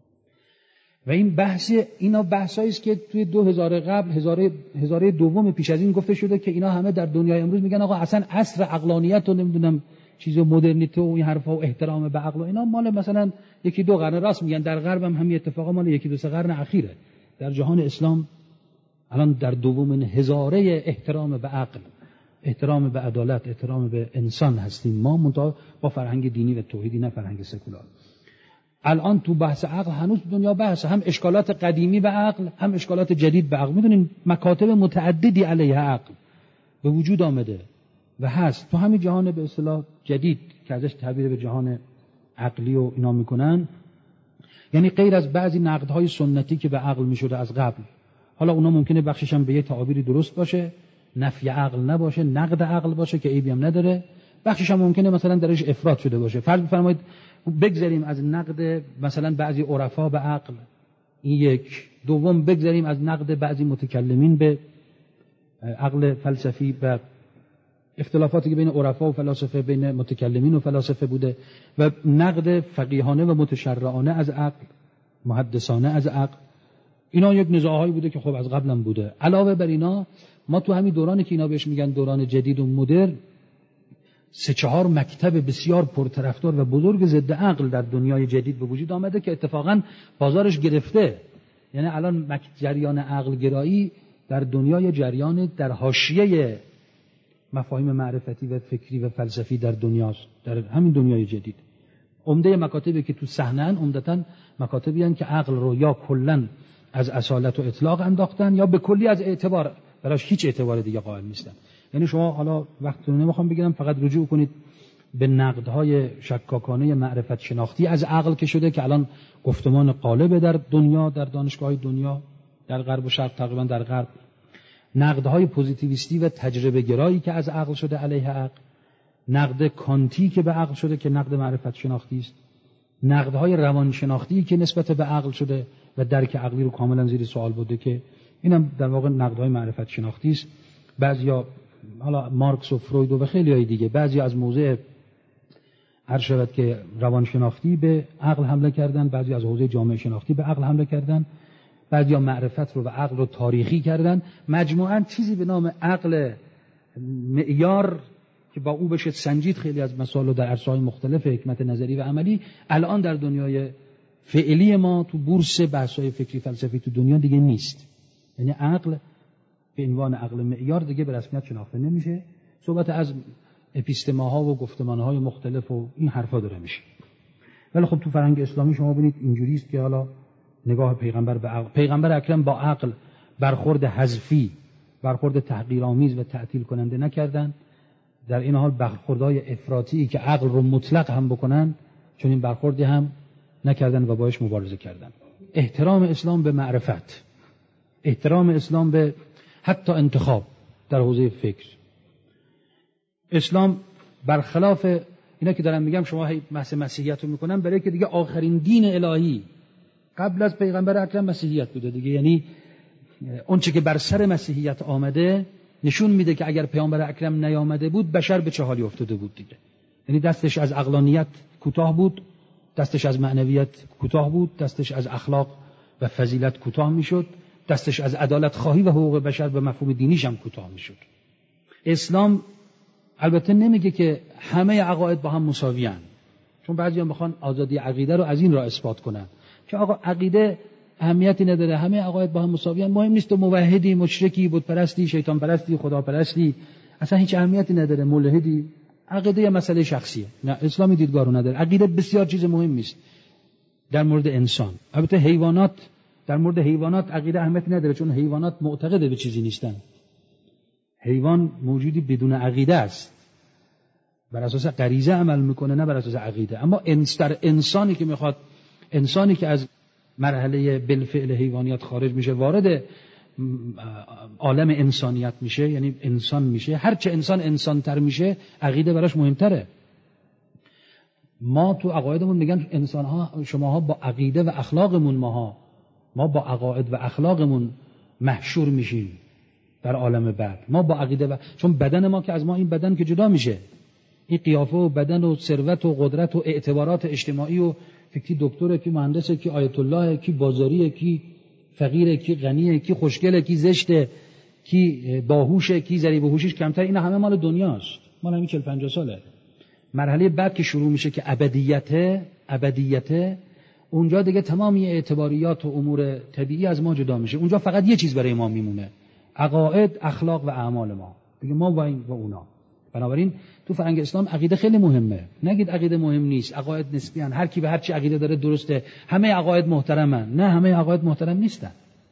و این اینا بحثایی است که توی 2000 قبل، هزاره دوم پیش از این گفته شده که اینا همه در دنیای امروز میگن آقا اصلا عصر عقلانیت و نمیدونم چیز مدرنیته و این حرفا و احترام به عقل و اینا مال مثلا یکی دو قرن، راست میگن، در غرب هم همین اتفاقا مال یکی دو سه قرن اخیره. در جهان اسلام الان در دومین هزاره احترام به عقل، احترام به عدالت، احترام به انسان هستیم ما، منتها با فرهنگ دینی و توحیدی، نه فرهنگ سکولار. الان تو بحث عقل هنوز دنیا بحث، هم اشکالات قدیمی به عقل، هم اشکالات جدید به عقل. میدونین مکاتب متعددی علیه عقل به وجود آمده و هست تو همین جهان به اصطلاح جدید که ازش تعبیر به جهان عقلی و اینا میکنن. یعنی غیر از بعضی نقدهای سنتی که به عقل میشده از قبل، حالا اونا ممکنه بخشش هم به یه تعابیری درست باشه، نفی عقل نباشه، نقد عقل باشه که عیبی هم نداره، بخشش هم ممکنه مثلا درش افراط شده باشه. فرض بفرمایید بگذاریم از نقد مثلا بعضی عرفا به عقل، این یک. دوم بگذاریم از نقد بعضی متکلمین به عقل فلسفی و اختلافاتی که بین عرفا و فلاسفه، بین متکلمین و فلاسفه بوده، و نقد فقیهانه و متشرعانه از عقل، محدثانه از عقل. اینا یک نزاعهایی بوده که خب از قبلم بوده. علاوه بر اینا ما تو همین دورانی که اینا بهش میگن دوران جدید و مدرن 3-4 مکتب بسیار پرطرفدار و بزرگ ضد عقل در دنیای جدید به وجود آمده که اتفاقا بازارش گرفته. یعنی الان جریان عقل گرایی در دنیای جریان در حاشیه مفاهیم معرفتی و فکری و فلسفی در دنیاست، در همین دنیای جدید. عمده مکاتبی که تو صحنه‌ان عمدتاً مکاتبی هستند که عقل رو یا کلاً از اصالت و اطلاق انداختن یا به کلی از اعتبار براش هیچ اعتبار دیگه قائل نیستن. یعنی شما حالا وقتتون نمیخوام بگیرم، فقط رجوع کنید به نقدهای شکاکانه معرفت شناختی از عقل که شده، که الان گفتمان غالب در دنیا، در دانشگاه‌های دنیا، در غرب و شرق، تقریبا در غرب. نقدهای پوزیتیویستی و تجربه گرایی که از عقل شده علیه عقل، نقد کانتی که به عقل شده که نقد معرفت شناختی است، نقدهای روانشناختی که نسبت به عقل شده و درک عقلی رو کاملا زیر سوال برده که اینم در واقع نقدهای معرفت شناختی است. بعضیا حالا مارکس و فروید و خیلی‌های دیگه، بعضی از موضع هر شود که روانشناختی به عقل حمله کردن، بعضی از حوزه جامعه شناختی به عقل حمله کردن، بعضیا معرفت رو و عقل رو تاریخی کردن. مجموعاً چیزی به نام عقل معیار که با او بشه سنجید خیلی از مسائل در عرصه‌های مختلف حکمت نظری و عملی، الان در دنیای فعلی ما تو بورس بحث‌های فکری فلسفی تو دنیا دیگه نیست. یعنی عقل به عنوان عقل معیار دیگه به رسمیت شناخته نمیشه. صحبت از اپیستماها و گفتمانهای مختلف و این حرفا داره میشه. ولی خب تو فرهنگ اسلامی شما ببینید اینجوری است که حالا نگاه پیغمبر به عقل، پیغمبر اکرم با عقل برخورد حذفی، برخورد تحقیرآمیز و تعطیل کننده نکردن. در این حال برخوردهای افراطی که عقل رو مطلق هم بکنن چون این برخوردی هم نکردن و باش مبارزه کردن. احترام اسلام به معرفت، احترام اسلام به حتی انتخاب در حوزه فکر. اسلام برخلاف اینا که دارم میگم، شما بحث مسیحیت رو میکنن برای که دیگه آخرین دین الهی قبل از پیغمبر اکرم مسیحیت بوده دیگه. یعنی اون چه که بر سر مسیحیت آمده نشون میده که اگر پیامبر اکرم نیامده بود بشر به چه حالی افتاده بود دیگه. یعنی دستش از عقلانیت کوتاه بود، دستش از معنویت کوتاه بود، دستش از اخلاق و فضیلت کوتاه میشد، دستش از عدالت خواهی و حقوق بشر به مفهوم دینیش هم کوتاه میشد. اسلام البته نمیگه که همه عقاید با هم مساویان، چون بعضیا میخوان آزادی عقیده رو از این راه اثبات کنن که آقا عقیده اهمیتی نداره، همه عقاید با هم مساویان، مهم نیست تو موحدی، مشرکی، بت پرستی، شیطان پرستی، خدا پرستی، اصلا هیچ اهمیتی نداره، ملحدی، عقیده یه مسئله شخصیه. نه، اسلامی دیدگاه رو نداره. عقیده بسیار چیز مهمی است در مورد انسان. البته حیوانات، در مورد حیوانات عقیده اهمیتی نداره چون حیوانات معتقد به چیزی نیستن. حیوان موجودی بدون عقیده است، بر اساس غریزه عمل میکنه نه بر اساس عقیده. اما در انسانی که میخواد، انسانی که از مرحله بالفعل حیوانیت خارج میشه وارد عالم انسانیت میشه، یعنی انسان میشه، هرچه انسان انسانتر میشه عقیده براش مهمتره. ما تو عقایدمون میگن انسانها، شماها با عقیده و اخلاقمون، ما با عقاید و اخلاقمون محشور میشیم در عالم بعد. ما با عقیده و چون بدن ما که از ما این بدن که جدا میشه، این قیافه و بدن و ثروت و قدرت و اعتبارات اجتماعی و کی دکتره، کی مهندسه، کی آیت الله، کی بازاریه، کی فقیره، کی غنیه، کی خوشگله، کی زشته، کی باهوشه، کی ضریب هوشیش کمتر، اینا همه مال دنیاست، مال همین 40-50 ساله. مرحله بعد که شروع میشه که ابدیته، اونجا دیگه تمامی اعتباریات و امور طبیعی از ما جدا میشه. اونجا فقط یه چیز برای ما میمونه، عقاید، اخلاق و اعمال ما دیگه، ما و اونا. بنابراین تو فرهنگ اسلام عقیده خیلی مهمه. نگید عقیده مهم نیست، عقاید نسبی ان، هر کی به هر چی عقیده داره درسته، همه عقاید محترمن. نه، همه عقاید محترم نیستن.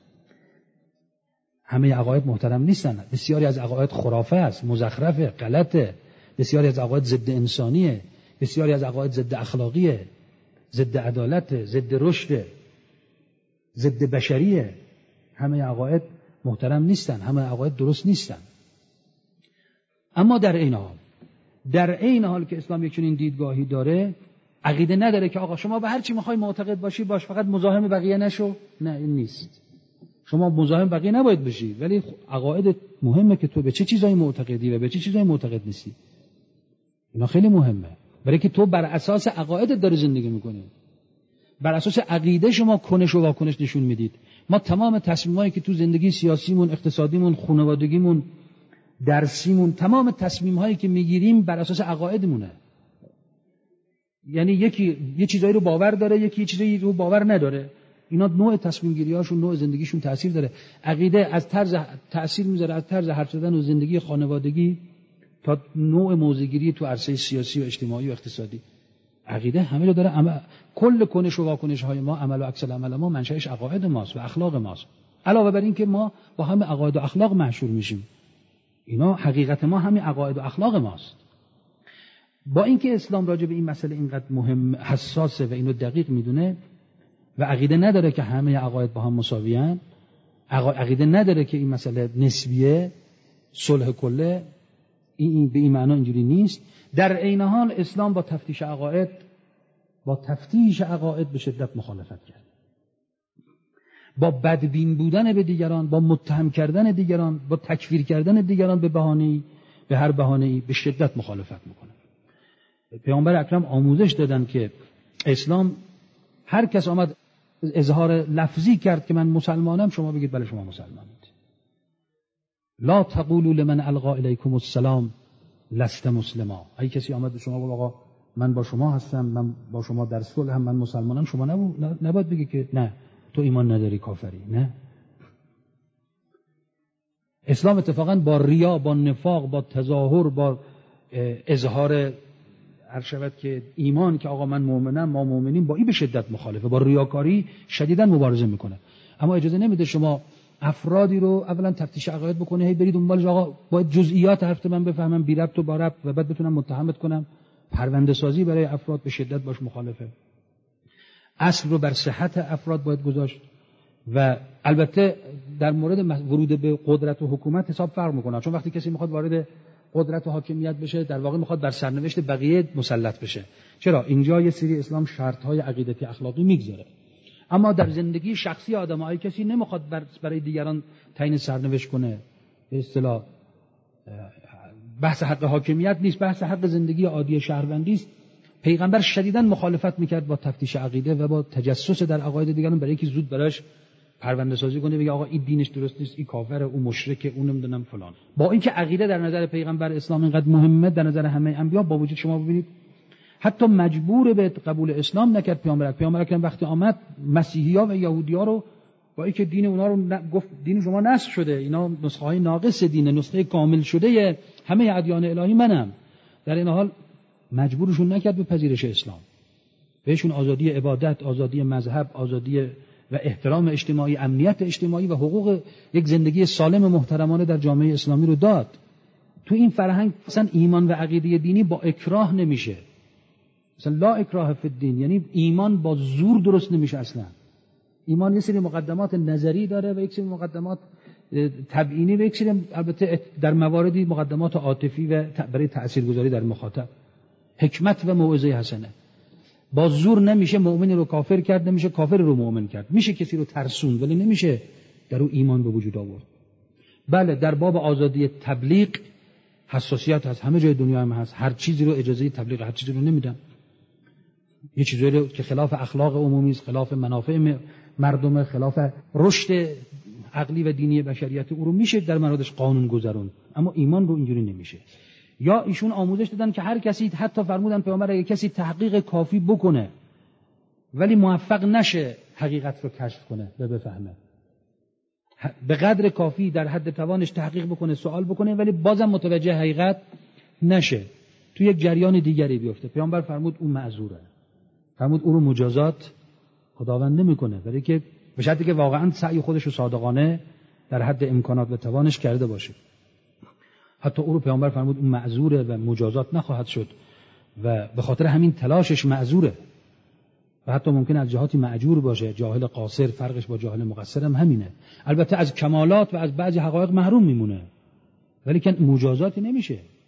همه عقاید محترم نیستن. بسیاری از عقاید خرافه است، مزخرفه، غلطه. بسیاری از عقاید ضد انسانیه، بسیاری از عقاید ضد اخلاقیه، ضد عدالته، ضد رشد، ضد بشریه. همه عقاید محترم نیستن، همه عقاید درست نیستن. اما در این حال در عین حال که اسلام یک چنین دیدگاهی داره، عقیده نداره که آقا شما به هر چی میخوای معتقد باشی باش، فقط مزاحم بقیه نشو. نه، این نیست. شما مزاحم بقیه نباید بشی، ولی عقاید مهمه که تو به چه چیزایی معتقدی و به چه چیزایی معتقد نیستی. اینا خیلی مهمه، برای که تو بر اساس عقایدت داری زندگی میکنی. بر اساس عقیده شما کنش و واکنش نشون میدید. ما تمام تصمیمایی که تو زندگی سیاسیمون، اقتصادیمون، خانوادگیمون، درسیمون، تمام تصمیم‌هایی که میگیریم بر اساس عقایدمونه. یعنی یکی یه چیزایی رو باور داره، یکی یه چیزایی رو باور نداره. اینا نوع تصمیم گیری‌هاشون، نوع زندگیشون تأثیر داره. عقیده از طرز تأثیر میذاره، از طرز حرف زدن و زندگی خانوادگی تا نوع موضع‌گیری تو عرصه سیاسی و اجتماعی و اقتصادی. عقیده همه رو داره. کل کنش و واکنش‌های ما، عمل و عکس العمل ما منشأش عقاید ماست و اخلاق ماست. علاوه بر این که ما با هم عقاید و اخلاق محشور میشیم. اینا حقیقت ما همین عقاید و اخلاق ماست. با اینکه اسلام راجع به این مسئله اینقدر مهم، حساسه و اینو دقیق میدونه و عقیده نداره که همه عقاید با هم مساویان، عقیده نداره که این مسئله نسبیه، صلح کله، این به این معنا اینجوری نیست. در عین حال اسلام با تفتیش عقاید به شدت مخالفت کرد. با بدبین بودن به دیگران، با متهم کردن دیگران، با تکفیر کردن دیگران به هر بهانه‌ای به شدت مخالفت میکنه. پیامبر اکرم آموزش دادن که اسلام هر کس آمد اظهار لفظی کرد که من مسلمانم، شما بگید بله شما مسلمانید. لا تقولوا لمن القى الیکم السلام لست مسلما. اگه کسی آمد به شما گفت آقا من با شما هستم، من با شما در صلح هم، من مسلمانم، شما نباید بگی که نه تو ایمان نداری، کافری. نه، اسلام اتفاقا با ریا، با نفاق، با تظاهر، با اظهار شود که ایمان که آقا من مؤمنم، ما مؤمنیم، با این به شدت مخالفه. با ریاکاری شدیداً مبارزه میکنه. اما اجازه نمیده شما افرادی رو اولا تفتیش عقاید بکنه، هی برید دنبالش، آقا باید جزئیات حرف من بفهمم بی ربط و با ربط و بعد بتونم متهمت کنم. پرونده سازی برای افراد به شدت باش مخالفه. اصل رو بر صحت افراد باید گذاشت. و البته در مورد ورود به قدرت و حکومت حساب فرق میکنه، چون وقتی کسی میخواد وارد قدرت و حاکمیت بشه، در واقع میخواد بر سرنوشت بقیه مسلط بشه. چرا؟ اینجا یه سری اسلام شرط‌های عقیدتی اخلاقی میگذاره. اما در زندگی شخصی آدم‌های کسی نمیخواد برای دیگران تعیین سرنوشت کنه. به اصطلاح بحث حق حاکمیت نیست، بحث حق زندگی عادی شهروندی است. پیغمبر شدیداً مخالفت میکرد با تفتیش عقیده و با تجسس در عقاید دیگران برای اینکه زود براش پرونده سازی کنه، بگه آقا این دینش درست نیست، این کافره، اون مشرکه، اون نمیدونم فلان. با اینکه عقیده در نظر پیغمبر اسلام اینقدر مهمه، در نظر همه انبیا، با وجود شما ببینید حتی مجبور به قبول اسلام نکرد پیامبر اکرم. وقتی آمد مسیحی‌ها و یهودی‌ها رو با اینکه دین اونا رو گفت دین شما نسخ شده، اینا نسخه‌های ناقص دینه، نسخه کامل شده همه ادیان الهی منم، در این حال مجبورشون نکرد به پذیرش اسلام. بهشون آزادی عبادت، آزادی مذهب، آزادی و احترام اجتماعی، امنیت اجتماعی و حقوق یک زندگی سالم و محترمانه در جامعه اسلامی رو داد. تو این فرهنگ مثلا ایمان و عقیده دینی با اکراه نمیشه. مثلا لا اکراه فی الدین، یعنی ایمان با زور درست نمیشه اصلا. ایمان یه سری مقدمات نظری داره و یک سری مقدمات تبیینی و یک سری البته در مواردی مقدمات عاطفی و برای تاثیرگذاری در مخاطب. حکمت و موعظه حسنه. با زور نمیشه مؤمن رو کافر کرد، نمیشه کافر رو مؤمن کرد. میشه کسی رو ترسوند ولی نمیشه در او ایمان به وجود آورد. بله در باب آزادی تبلیغ حساسیت هست، همه جای دنیا هم هست. هر چیزی رو اجازه تبلیغ هر چیزی رو نمیدن. یه چیزی رو که خلاف اخلاق عمومی است، خلاف منافع مردم، خلاف رشد عقلی و دینی بشریت او رو میشه در موردش قانون گذارون، اما ایمان رو اینجوری نمیشه. یا ایشون آموزش دادن که هر کسی، حتی فرمودن پیامبر اگه کسی تحقیق کافی بکنه ولی موفق نشه حقیقت رو کشف کنه و بفهمه، به قدر کافی در حد توانش تحقیق بکنه، سوال بکنه ولی بازم متوجه حقیقت نشه، تو یک جریان دیگری بیفته، پیامبر فرمود اون معذوره، فرمود او رو مجازات خداوند نمیکنه، برای که به شرطی که واقعا سعی خودش رو صادقانه در حد امکانات و توانش کرده باشه. حتی او رو پیامبر فرمود اون معذوره و مجازات نخواهد شد و به خاطر همین تلاشش معذوره و حتی ممکن از جهاتی مأجور باشه. جاهل قاصر فرقش با جاهل مقصر هم همینه. البته از کمالات و از بعضی حقایق محروم میمونه ولی که مجازاتی نمیشه.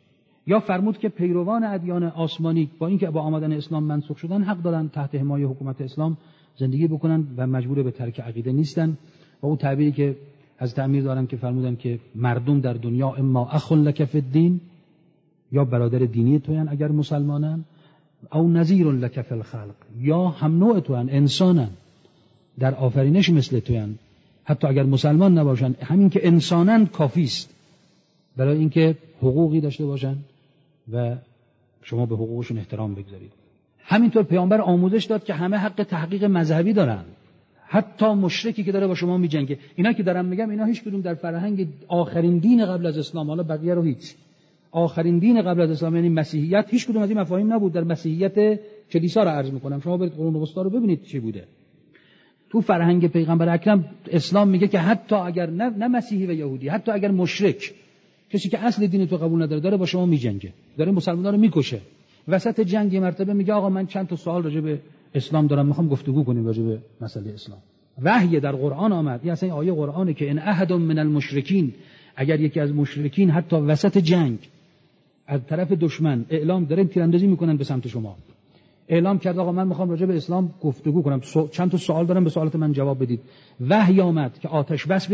یا فرمود که پیروان ادیان آسمانی با اینکه با آمدن اسلام منسوخ شدن حق دارن تحت حمایت حکومت اسلام زندگی بکنن و مجبور به ترک عقیده نیستن. و اون تعبیری که از تعمیر دارن که فرمودن که مردم در دنیا اما اخ لک فی الدین، یا برادر دینی تویان اگر مسلمانن، او نظیر لک فی الخلق، یا هم نوع تویان، انسانن در آفرینش مثل تویان، حتی اگر مسلمان نباشن همین که انسانن کافی است برای اینکه حقوقی داشته باشن و شما به حقوقشون احترام بگذارید. همینطور پیامبر آموزش داد که همه حق تحقیق مذهبی دارن، حتی مشرکی که داره با شما میجنگه. اینا که دارم میگم اینا هیچ کدوم در فرهنگ آخرین دین قبل از اسلام، حالا بقیه رو هیچ، آخرین دین قبل از اسلام یعنی مسیحیت، هیچ کدوم از این مفاهیم نبود. در مسیحیت کلیسا رو عرض میکنم، شما برید قرون وسطا رو ببینید چی بوده. تو فرهنگ پیغمبر اکرم اسلام میگه که حتی اگر نه مسیحی و یهودی، حتی اگر مشرک، کسی که اصل دین تو قبول نداره، داره با شما میجنگه، داره مسلمان‌ها رو میکشه، وسط جنگ یه مرتبه میگه آقا من چند تا سوال راجع به اسلام دارم، میخوام گفتگو کنیم راجع به مسئله اسلام. وحی در قرآن آمد، این اصلا آیه قرآنه که ان احد من المشرکین، اگر یکی از مشرکین حتی وسط جنگ از طرف دشمن اعلام داره تیراندازی میکنن به سمت شما، اعلام کرد آقا من میخوام راجع به اسلام گفتگو کنم، چند تا سوال دارم، به سوالات من جواب بدید. وحی آمد که آتش بس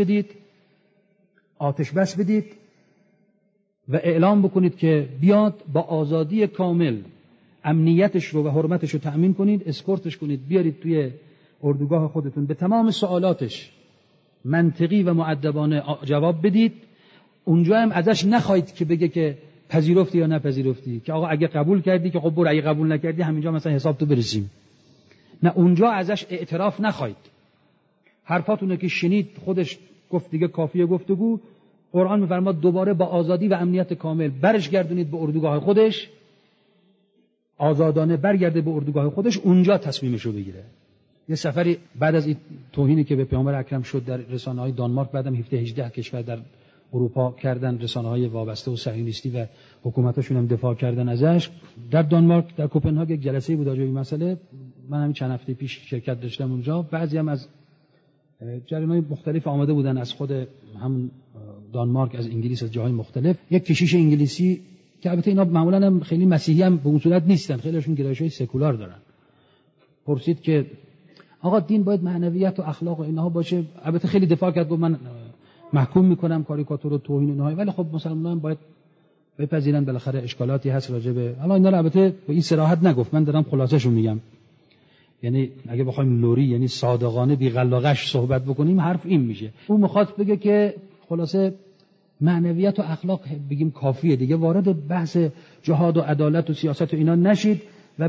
بدید و اعلام بکنید که بیاد با آزادی کامل امنیتش رو و حرمتش رو تأمین کنید، اسکورتش کنید، بیارید توی اردوگاه خودتون، به تمام سوالاتش منطقی و مؤدبانه جواب بدید. اونجا هم ازش نخواهید که بگه که پذیرفتی یا نپذیرفتی، که آقا اگه قبول کردی که خب برو، اگه قبول نکردی همینجا مثلا حساب تو برسیم. نه، اونجا ازش اعتراف نخواهید. حرفاتونه که شنید خودش گفت دیگه کافیه گفتگو. قرآن می‌فرماد دوباره با آزادی و امنیت کامل برش گردونید به اردوگاه خودش، آزادانه برگرده به اردوگاه خودش، اونجا تصمیمش رو بگیره. یه سفری بعد از این توهینی که به پیامبر اکرم شد در رسانه‌های دانمارک، بعدم 17-18 کشور در اروپا کردن، رسانه‌های وابسته و صهیونیستی و حکومتاشون هم دفاع کردن ازش. در دانمارک در کوپنهاگ یک جلسه‌ای بود راجع به این مسئله، من همین چند هفته پیش شرکت داشتم اونجا. بعضی هم از جریان‌های مختلف آمده بودن از خود هم دانمارک، از انگلیس، از جاهای مختلف. یک کشیش انگلیسی که البته اینا معمولاً هم خیلی مسیحی هم به اون صورت نیستن، خیلیشون گرایش‌های سکولار دارن، پرسید که آقا دین باید معنویت و اخلاق و اینها باشه. البته خیلی دفاع کرد، گفت من محکوم میکنم کاریکاتور و توهین اینها، ولی خب مسلمانان باید بپذیرن بالاخره اشکالاتی هست راجع به حالا اینا رو. البته به این صراحت نگفت، من دارم خلاصه‌شو میگم. یعنی اگه بخوایم لوری یعنی صادقانه بی غلاغش صحبت بکنیم حرف این میشه. اون میخواد بگه که خلاصه معنویت و اخلاق بگیم کافیه دیگه، وارد بحث جهاد و عدالت و سیاست و اینا نشید. و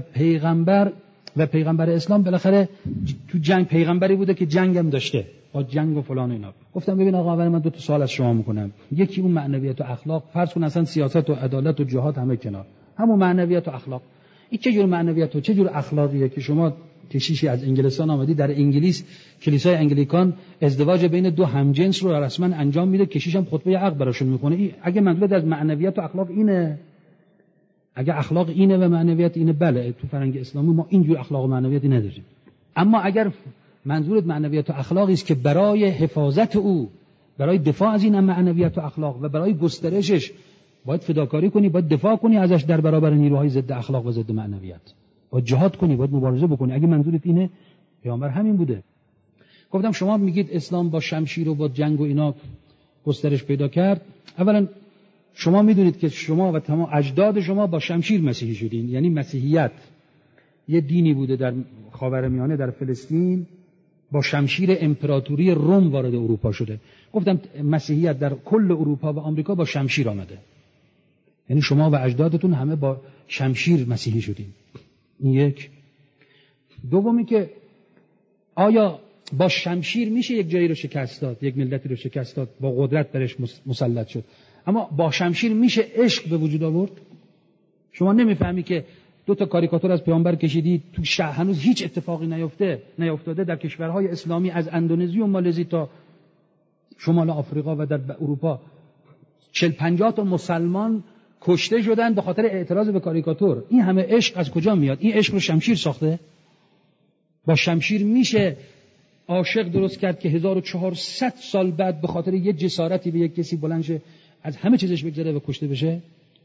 پیغمبر اسلام بالاخره تو جنگ پیغمبری بوده که جنگ هم داشته، با جنگ و فلان و اینا. گفتم ببین آقا، اول من 2 تا سوال از شما میکنم. یکی اون معنویت و اخلاق، فرض کن اصلا سیاست و عدالت و جهاد همه کنار، همون معنویت و اخلاق، این چه جور معنویت و چه جور اخلاقیه که شما کشیشی از انگلستان آمدی، در انگلیس کلیسای انگلیکان ازدواج بین 2 همجنس رو رسما انجام میده، کشیش هم خطبه عقد براشون میخونه. اگه منظورت از معنویت و اخلاق اینه، اگه اخلاق اینه و معنویت اینه، بله تو فرهنگ اسلامی ما اینجور اخلاق و معنویتی نداریم. اما اگر منظورت معنویت و اخلاقی است که برای حفاظت او، برای دفاع از این معنویت و اخلاق و برای گسترشش باید فداکاری کنی، باید دفاع کنی ازش در برابر نیروهای ضد اخلاق و ضد معنویت، باید جهاد کنی، باید مبارزه بکنی. اگه منظورت اینه، پیامبر همین بوده. گفتم شما میگید اسلام با شمشیر و با جنگ و اینا گسترش پیدا کرد. اولا شما میدونید که شما و تمام اجداد شما با شمشیر مسیحی شدین، یعنی مسیحیت یه دینی بوده در خاورمیانه، در فلسطین، با شمشیر امپراتوری روم وارد اروپا شده. گفتم مسیحیت در کل اروپا و آمریکا با شمشیر آمده، یعنی شما و اجدادتون همه با شمشیر مسیحی شدین. این یک. دومی که آیا با شمشیر میشه یک جایی رو شکست داد، یک ملتی رو شکست داد، با قدرت برش مسلط شد، اما با شمشیر میشه عشق به وجود آورد؟ شما نمیفهمی که 2 تا کاریکاتور از پیامبر کشیدی تو هنوز هیچ اتفاقی نیفتاده در کشورهای اسلامی، از اندونزی و مالزی تا شمال آفریقا و در اروپا 40-50 تا مسلمان کشته شدن به خاطر اعتراض به کاریکاتور. این همه عشق از کجا میاد؟ این عشق رو شمشیر ساخته؟ با شمشیر میشه عاشق درست کرد که 1400 سال بعد به خاطر یه جسارتی به یک کسی بلند شه، از همه چیزش بگذره و کشته بشه؟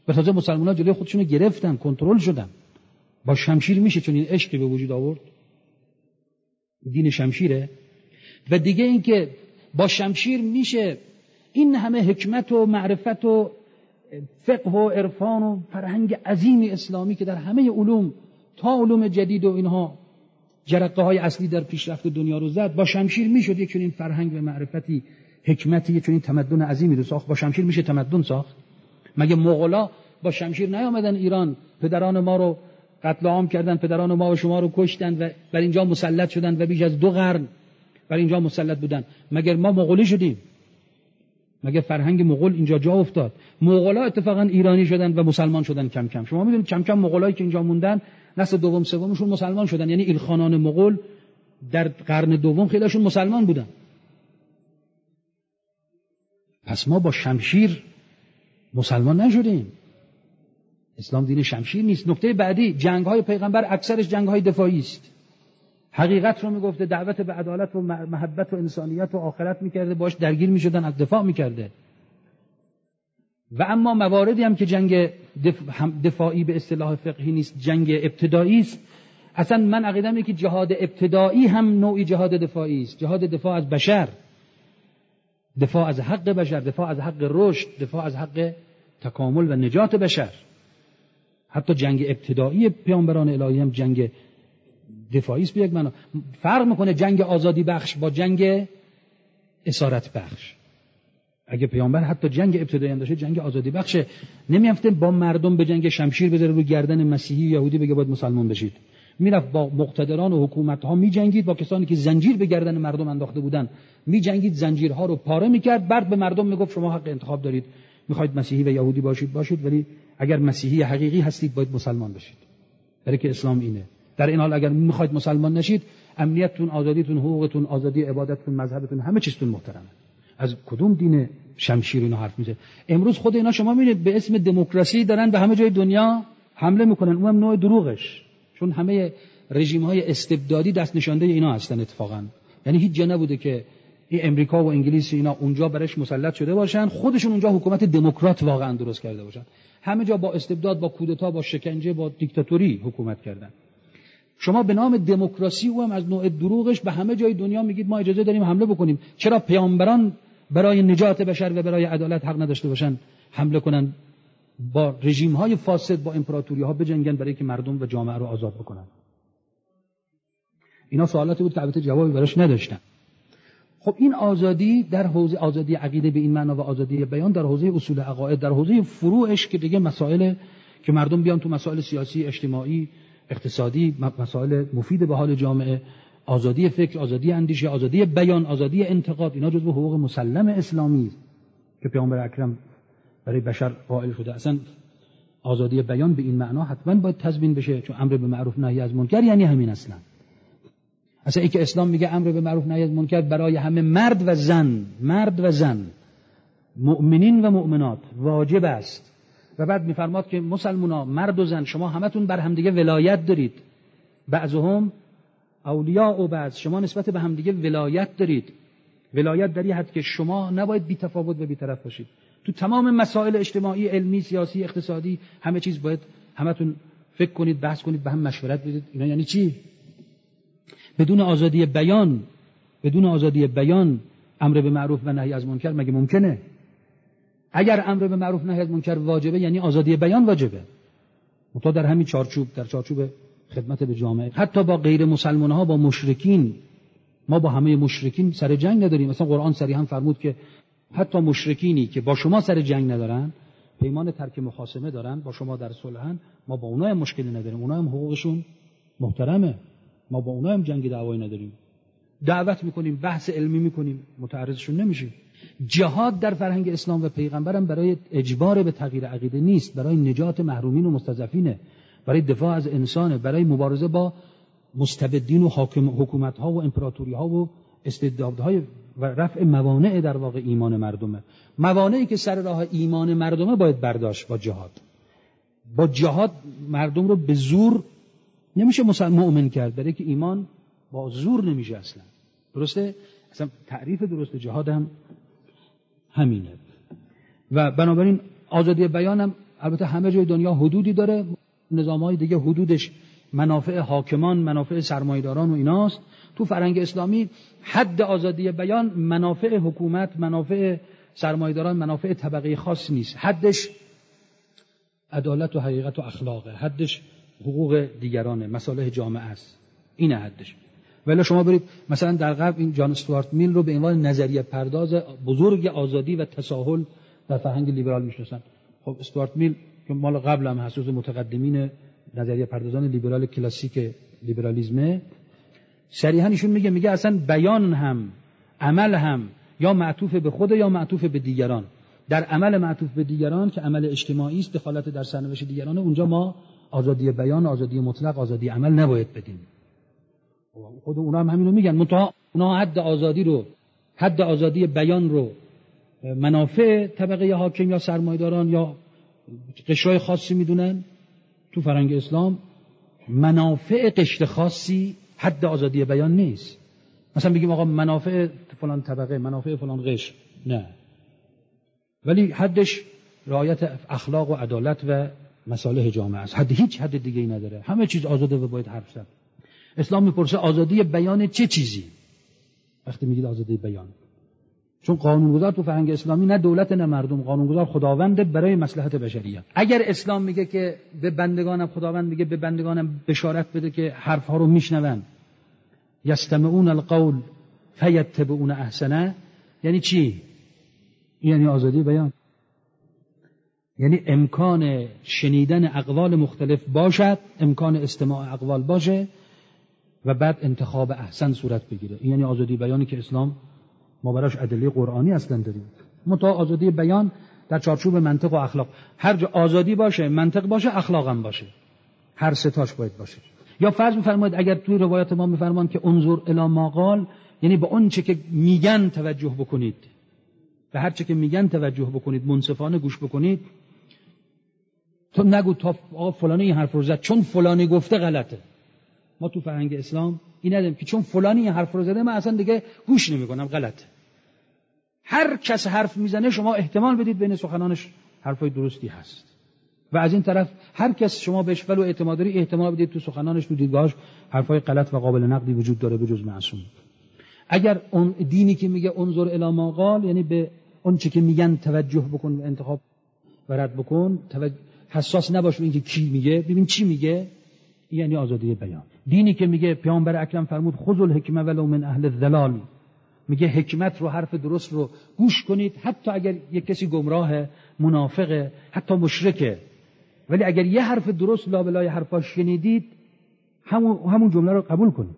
و تازه مسلمان‌ها جلوی خودشونو گرفتن، کنترل شدن. با شمشیر میشه چون این عشقی به وجود آورد؟ دین شمشیره. و دیگه این که با شمشیر میشه این همه حکمت و معرفت و فقه و عرفان و فرهنگ عظیم اسلامی که در همه علوم تا علوم جدید و اینها جرقه های اصلی در پیشرفت دنیا رو زد، با شمشیر میشد یک چنین فرهنگ و معرفتی، حکمتی، یک چنین تمدن عظیمی رو ساخت. با شمشیر میشه تمدن ساخت؟ مگه مغولا با شمشیر نیامدن ایران، پدران ما رو قتل عام کردن، پدران ما و شما رو کشتن و بر اینجا مسلط شدن و بیش از 2 قرن بر اینجا مسلط بودن؟ مگر ما مغولی شدیم؟ مگر فرهنگ مغول اینجا جا افتاد؟ مغولا اتفاقا ایرانی شدن و مسلمان شدن کم کم. شما میدونید کم کم مغولایی که اینجا موندن نسل دوم سومشون مسلمان شدن. یعنی ایلخانان مغول در قرن دوم خیلیشون مسلمان بودن. پس ما با شمشیر مسلمان نشدیم. اسلام دین شمشیر نیست. نکته بعدی، جنگ‌های پیغمبر اکثرش جنگ‌های دفاعی است. حقیقت رو میگفته، دعوت به عدالت و محبت و انسانیت و آخرت میکرده، باش درگیر میشدن، از دفاع میکرده. و اما مواردی هم که جنگ دفاعی به اصطلاح فقهی نیست، جنگ ابتدایی است. اصلا من عقیدم اینه که جهاد ابتدایی هم نوعی جهاد دفاعی است. جهاد دفاع از بشر، دفاع از حق بشر، دفاع از حق رشد، دفاع از حق تکامل و نجات بشر. حتی جنگ ابتدایی پیامبران الهی هم جنگ دفاعی است. به یک معنا فرق میکنه جنگ آزادی بخش با جنگ اسارت بخش. اگه پیامبر حتی جنگ ابتدایی هم داشته، جنگ آزادی بخشه. نمیافته با مردم به جنگ شمشیر بذاره رو گردن مسیحی و یهودی بگه باید مسلمان بشید. میرفت با مقتدران و حکومت‌ها میجنگید، با کسانی که زنجیر به گردن مردم انداخته بودن میجنگید، زنجیرها رو پاره میکرد. بعد به مردم میگفت شما حق انتخاب دارید، میخواید مسیحی و یهودی باشید، ولی اگر مسیحی حقیقی هستید باید مسلمان بشید. برای که اسلام اینه. در این حال اگر میخواید مسلمان نشید، امنیتتون، آزادیتون، حقوقتون، آزادی عبادتتون، مذهبتون، همه چیزتون محترمه. از کدوم دین شمشیر اینا حرف میزنه؟ امروز خود اینا شما میبینید به اسم دموکراسی دارن به همه جای دنیا حمله میکنن. اونم نوع دروغش، چون همه رژیم‌های استبدادی دست نشانده اینا هستن اتفاقا. یعنی هیچ جا نبوده که این امریکا و انگلیس اینا اونجا برش مسلط شده باشن، خودشون اونجا حکومت دموکرات واقعا درست کرده باشن. همه جا با استبداد، با کودتا، با شکنجه، با دیکتاتوری حکومت کردن. شما به نام دموکراسی و هم از نوع دروغش به همه جای دنیا میگید ما اجازه داریم حمله بکنیم. چرا پیامبران برای نجات بشر و برای عدالت حق نداشته باشن حمله کنن، با رژیم‌های فاسد، با امپراتوری‌ها بجنگن برای که مردم و جامعه رو آزاد بکنن؟ اینا سوالاتی بود که البته جوابی براش نداشتن. خب این آزادی در حوزه آزادی عقیده به این معنا و آزادی بیان در حوزه اصول عقاید، در حوزه فروعش که دیگه مسائل که مردم بیان تو مسائل سیاسی، اجتماعی، اقتصادی، مسائل مفید به حال جامعه، آزادی فکر، آزادی اندیشه، آزادی بیان، آزادی انتقاد، اینا جزو حقوق مسلم اسلامی است که پیامبر اکرم برای بشر قائل شده. اصلا آزادی بیان به این معنا حتما باید تضمین بشه، چون امر به معروف نهی از منکر یعنی همین. اصلا ای که اسلام میگه امر به معروف نهی از منکر برای همه مرد و زن، مؤمنین و مؤمنات واجب است. و بعد میفرماد که مسلمونا، مرد و زن، شما همتون بر همدیگه ولایت دارید. بعضهم اولیاء و بعض، شما نسبت به همدیگه ولایت دارید. ولایت در این حد که شما نباید بی تفاوت و بی طرف باشید. تو تمام مسائل اجتماعی، علمی، سیاسی، اقتصادی، همه چیز باید همتون فکر کنید، بحث کنید، به هم مشورت بدید. اینا یعنی چی؟ بدون آزادی بیان امر به معروف و نهی از منکر مگه ممکنه؟ اگر امر به معروف نهی از منکر واجبه یعنی آزادی بیان واجبه. متا در همین چارچوب، در چارچوب خدمت به جامعه، حتی با غیر مسلمان ها، با مشرکین، ما با همه مشرکین سر جنگ نداریم. مثلا قرآن صریحا فرمود که حتی مشرکینی که با شما سر جنگ ندارن، پیمان ترک مخاصمه دارن، با شما در صلحن، ما با اونها هم مشکلی نداریم، اونها هم حقوقشون محترمه، ما با اونها هم جنگی دعوایی نداریم. دعوت میکنیم، بحث علمی میکنیم، متعرضشون نمیشیم. جهاد در فرهنگ اسلام و پیغمبرم برای اجبار به تغییر عقیده نیست، برای نجات محرومین و مستضعفینه، برای دفاع از انسانه، برای مبارزه با مستبدین و حکومت‌ها و امپراتوری‌ها و استبدادهای و رفع موانع در واقع ایمان مردمه. موانعی که سر راه ایمان مردمه باید برداشت با جهاد. با جهاد مردم رو به زور نمیشه مؤمن کرد، برای که ایمان با زور نمیشه اصلا. درسته؟ اصلا تعریف درست جهاد هم همینه. و بنابراین آزادی بیانم البته همه جای دنیا حدودی داره، نظام‌های دیگه حدودش منافع حاکمان، منافع سرمایه‌داران و ایناست. تو فرهنگ اسلامی حد آزادی بیان منافع حکومت، منافع سرمایه‌داران، منافع طبقه خاص نیست. حدش عدالت و حقیقت و اخلاقه، حدش حقوق دیگرانه، مصالح جامعه است. اینه حدش. ولی شما برید مثلا در غرب این جان استوارت میل رو به عنوان نظریه پرداز بزرگ آزادی و تساهل در فرهنگ لیبرال میشناسن. خب استوارت میل که مال قبل هم هست، از متقدمین نظریه پردازان لیبرال کلاسیک لیبرالیسمه، صریحا ایشون میگه اصلا بیان هم عمل هم یا معطوف به خود یا معطوف به دیگران. در عمل معطوف به دیگران که عمل اجتماعی است، دخالت در سرنوشت دیگران، اونجا ما آزادی بیان، آزادی مطلق، آزادی عمل نباید بدیم. خود اونا هم همینو میگن، منتها اونا حد آزادی بیان رو منافع طبقه حاکم یا سرمایه‌داران یا قشرهای خاصی میدونن. تو فرهنگ اسلام منافع قشر خاصی حد آزادی بیان نیست. مثلا بگیم آقا منافع فلان طبقه، منافع فلان قشر، نه، ولی حدش رعایت اخلاق و عدالت و مصالح جامعه است. هیچ حد دیگه ای نداره، همه چیز آزاده و باید حرف زد. اسلام میپرسه آزادی بیان چه چیزی؟ وقتی میگید آزادی بیان، چون قانونگذار تو فرهنگ اسلامی نه دولت نه مردم، قانونگذار خداونده برای مصلحت بشریت. اگر اسلام میگه که به بندگانم، خداوند میگه به بندگانم بشارت بده که حرفها رو میشنون، یستمعون القول فیتبعون احسنه، یعنی چی؟ یعنی آزادی بیان، یعنی امکان شنیدن اقوال مختلف باشد، امکان استماع اقوال باشه و بعد انتخاب احسن صورت بگیره. این یعنی آزادی بیانی که اسلام ما براش ادله قرآنی اصلا داریم. منتها آزادی بیان در چارچوب منطق و اخلاق، هر جا آزادی باشه، منطق باشه، اخلاق هم باشه، هر سه تاش باید باشه. یا فرض بفرمایید اگر توی روایت ما میفرمان که انظر الی ما قال، یعنی به اون چه که میگن توجه بکنید، به هر چه که میگن توجه بکنید، منصفانه گوش بکنید. تو نگو تا فلانی این حرف رو زد چون فلانی گفته غلطه. ما تو فرهنگ اسلام این نداریم که چون فلانی این حرف رو زده من اصلا دیگه گوش نمی‌کنم، غلطه. هر کس حرف میزنه شما احتمال بدید بین سخنانش حرفای درستی هست، و از این طرف هر کس شما بهش ولو اعتماد داری احتمال بدید تو سخنانش، تو دیدگاهش حرفای غلط و قابل نقدی وجود داره بجز معصوم. اگر اون دینی که میگه انظر الی ما قال، یعنی به اون چه که میگن توجه بکن و انتخاب و رد بکن، حساس نباش به اینکه کی میگه، ببین چی میگه، یعنی آزادی بیان. دینی که میگه پیامبر اکرم فرمود خذوا الحکمه ولو من اهل الضلال، میگه حکمت رو، حرف درست رو گوش کنید حتی اگر یک کسی گمراه، منافقه، حتی مشرکه، ولی اگر یه حرف درست لابلای حرفاش شنیدید همون جمله رو قبول کنید.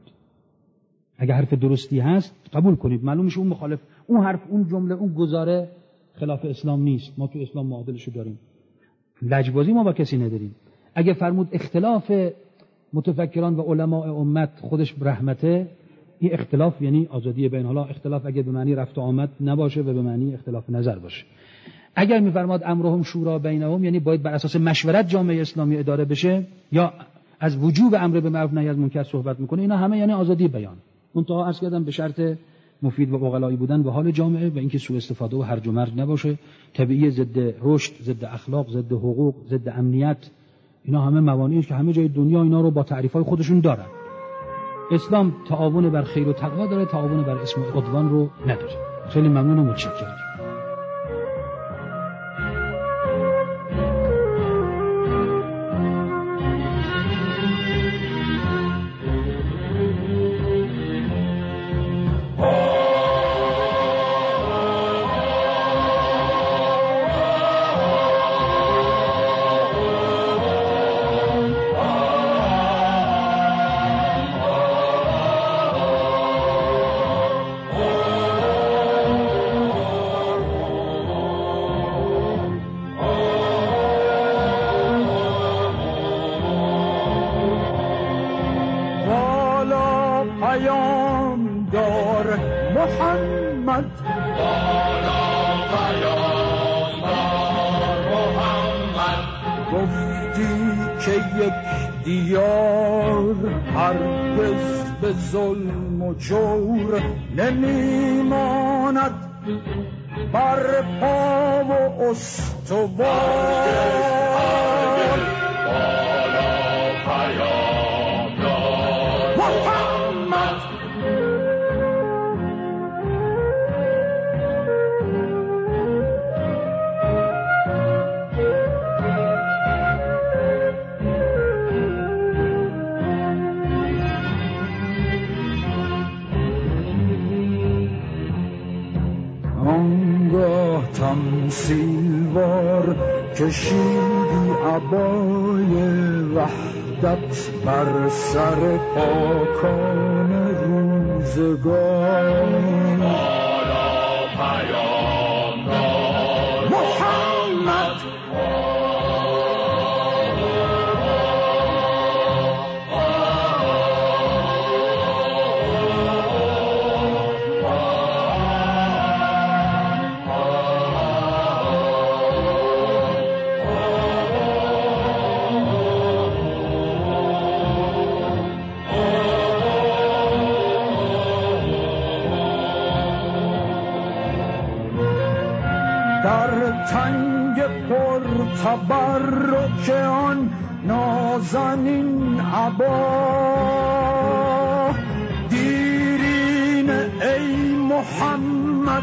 اگر حرف درستی هست قبول کنید، معلوم میشه اون مخالف، اون حرف، اون جمله، اون گزاره خلاف اسلام نیست. ما تو اسلام معادلشو داریم، لجبازی ما با کسی نداریم. اگه فرمود اختلاف متفکران و علماء امت خودش رحمته، این اختلاف یعنی آزادی بیان. حالا اختلاف اگه به معنی رفت و آمد نباشه و به معنی اختلاف نظر باشه. اگر میفرماد امرهم شورا بینهم، یعنی باید بر اساس مشورت جامعه اسلامی اداره بشه، یا از وجوب امر به معروف نهی از منکر صحبت میکنه، اینا همه یعنی آزادی بیان. منتها عرض کردم به شرط مفید و عقلایی بودن به حال جامعه و اینکه سوء استفاده و هرج و مرج نباشه، طبیعی، ضد رشد، ضد اخلاق، ضد حقوق، ضد امنیت. اینا همه موانعی که همه جای دنیا اینا رو با تعریف‌های خودشون دارن. اسلام تعاون بر خیر و تقوا داره، تعاون بر اسم و عدوان رو نداره. خیلی ممنون و متشکرم. ظلم و جور نمیماند، بر پا و استوار بالا پیام دار محمد تمثیلوار کشیدی عبای وحدت بر سر پاکان روزگار بالا پیام دار محمد تنگ پر تبرک آن نازنین عبا دیرین ای محمد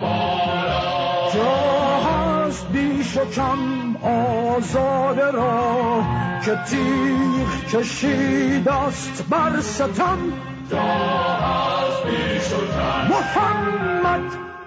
جا هست بیش و کم آزاده را که تیغ کشیدست بر ستم جا هست بیش و کم محمد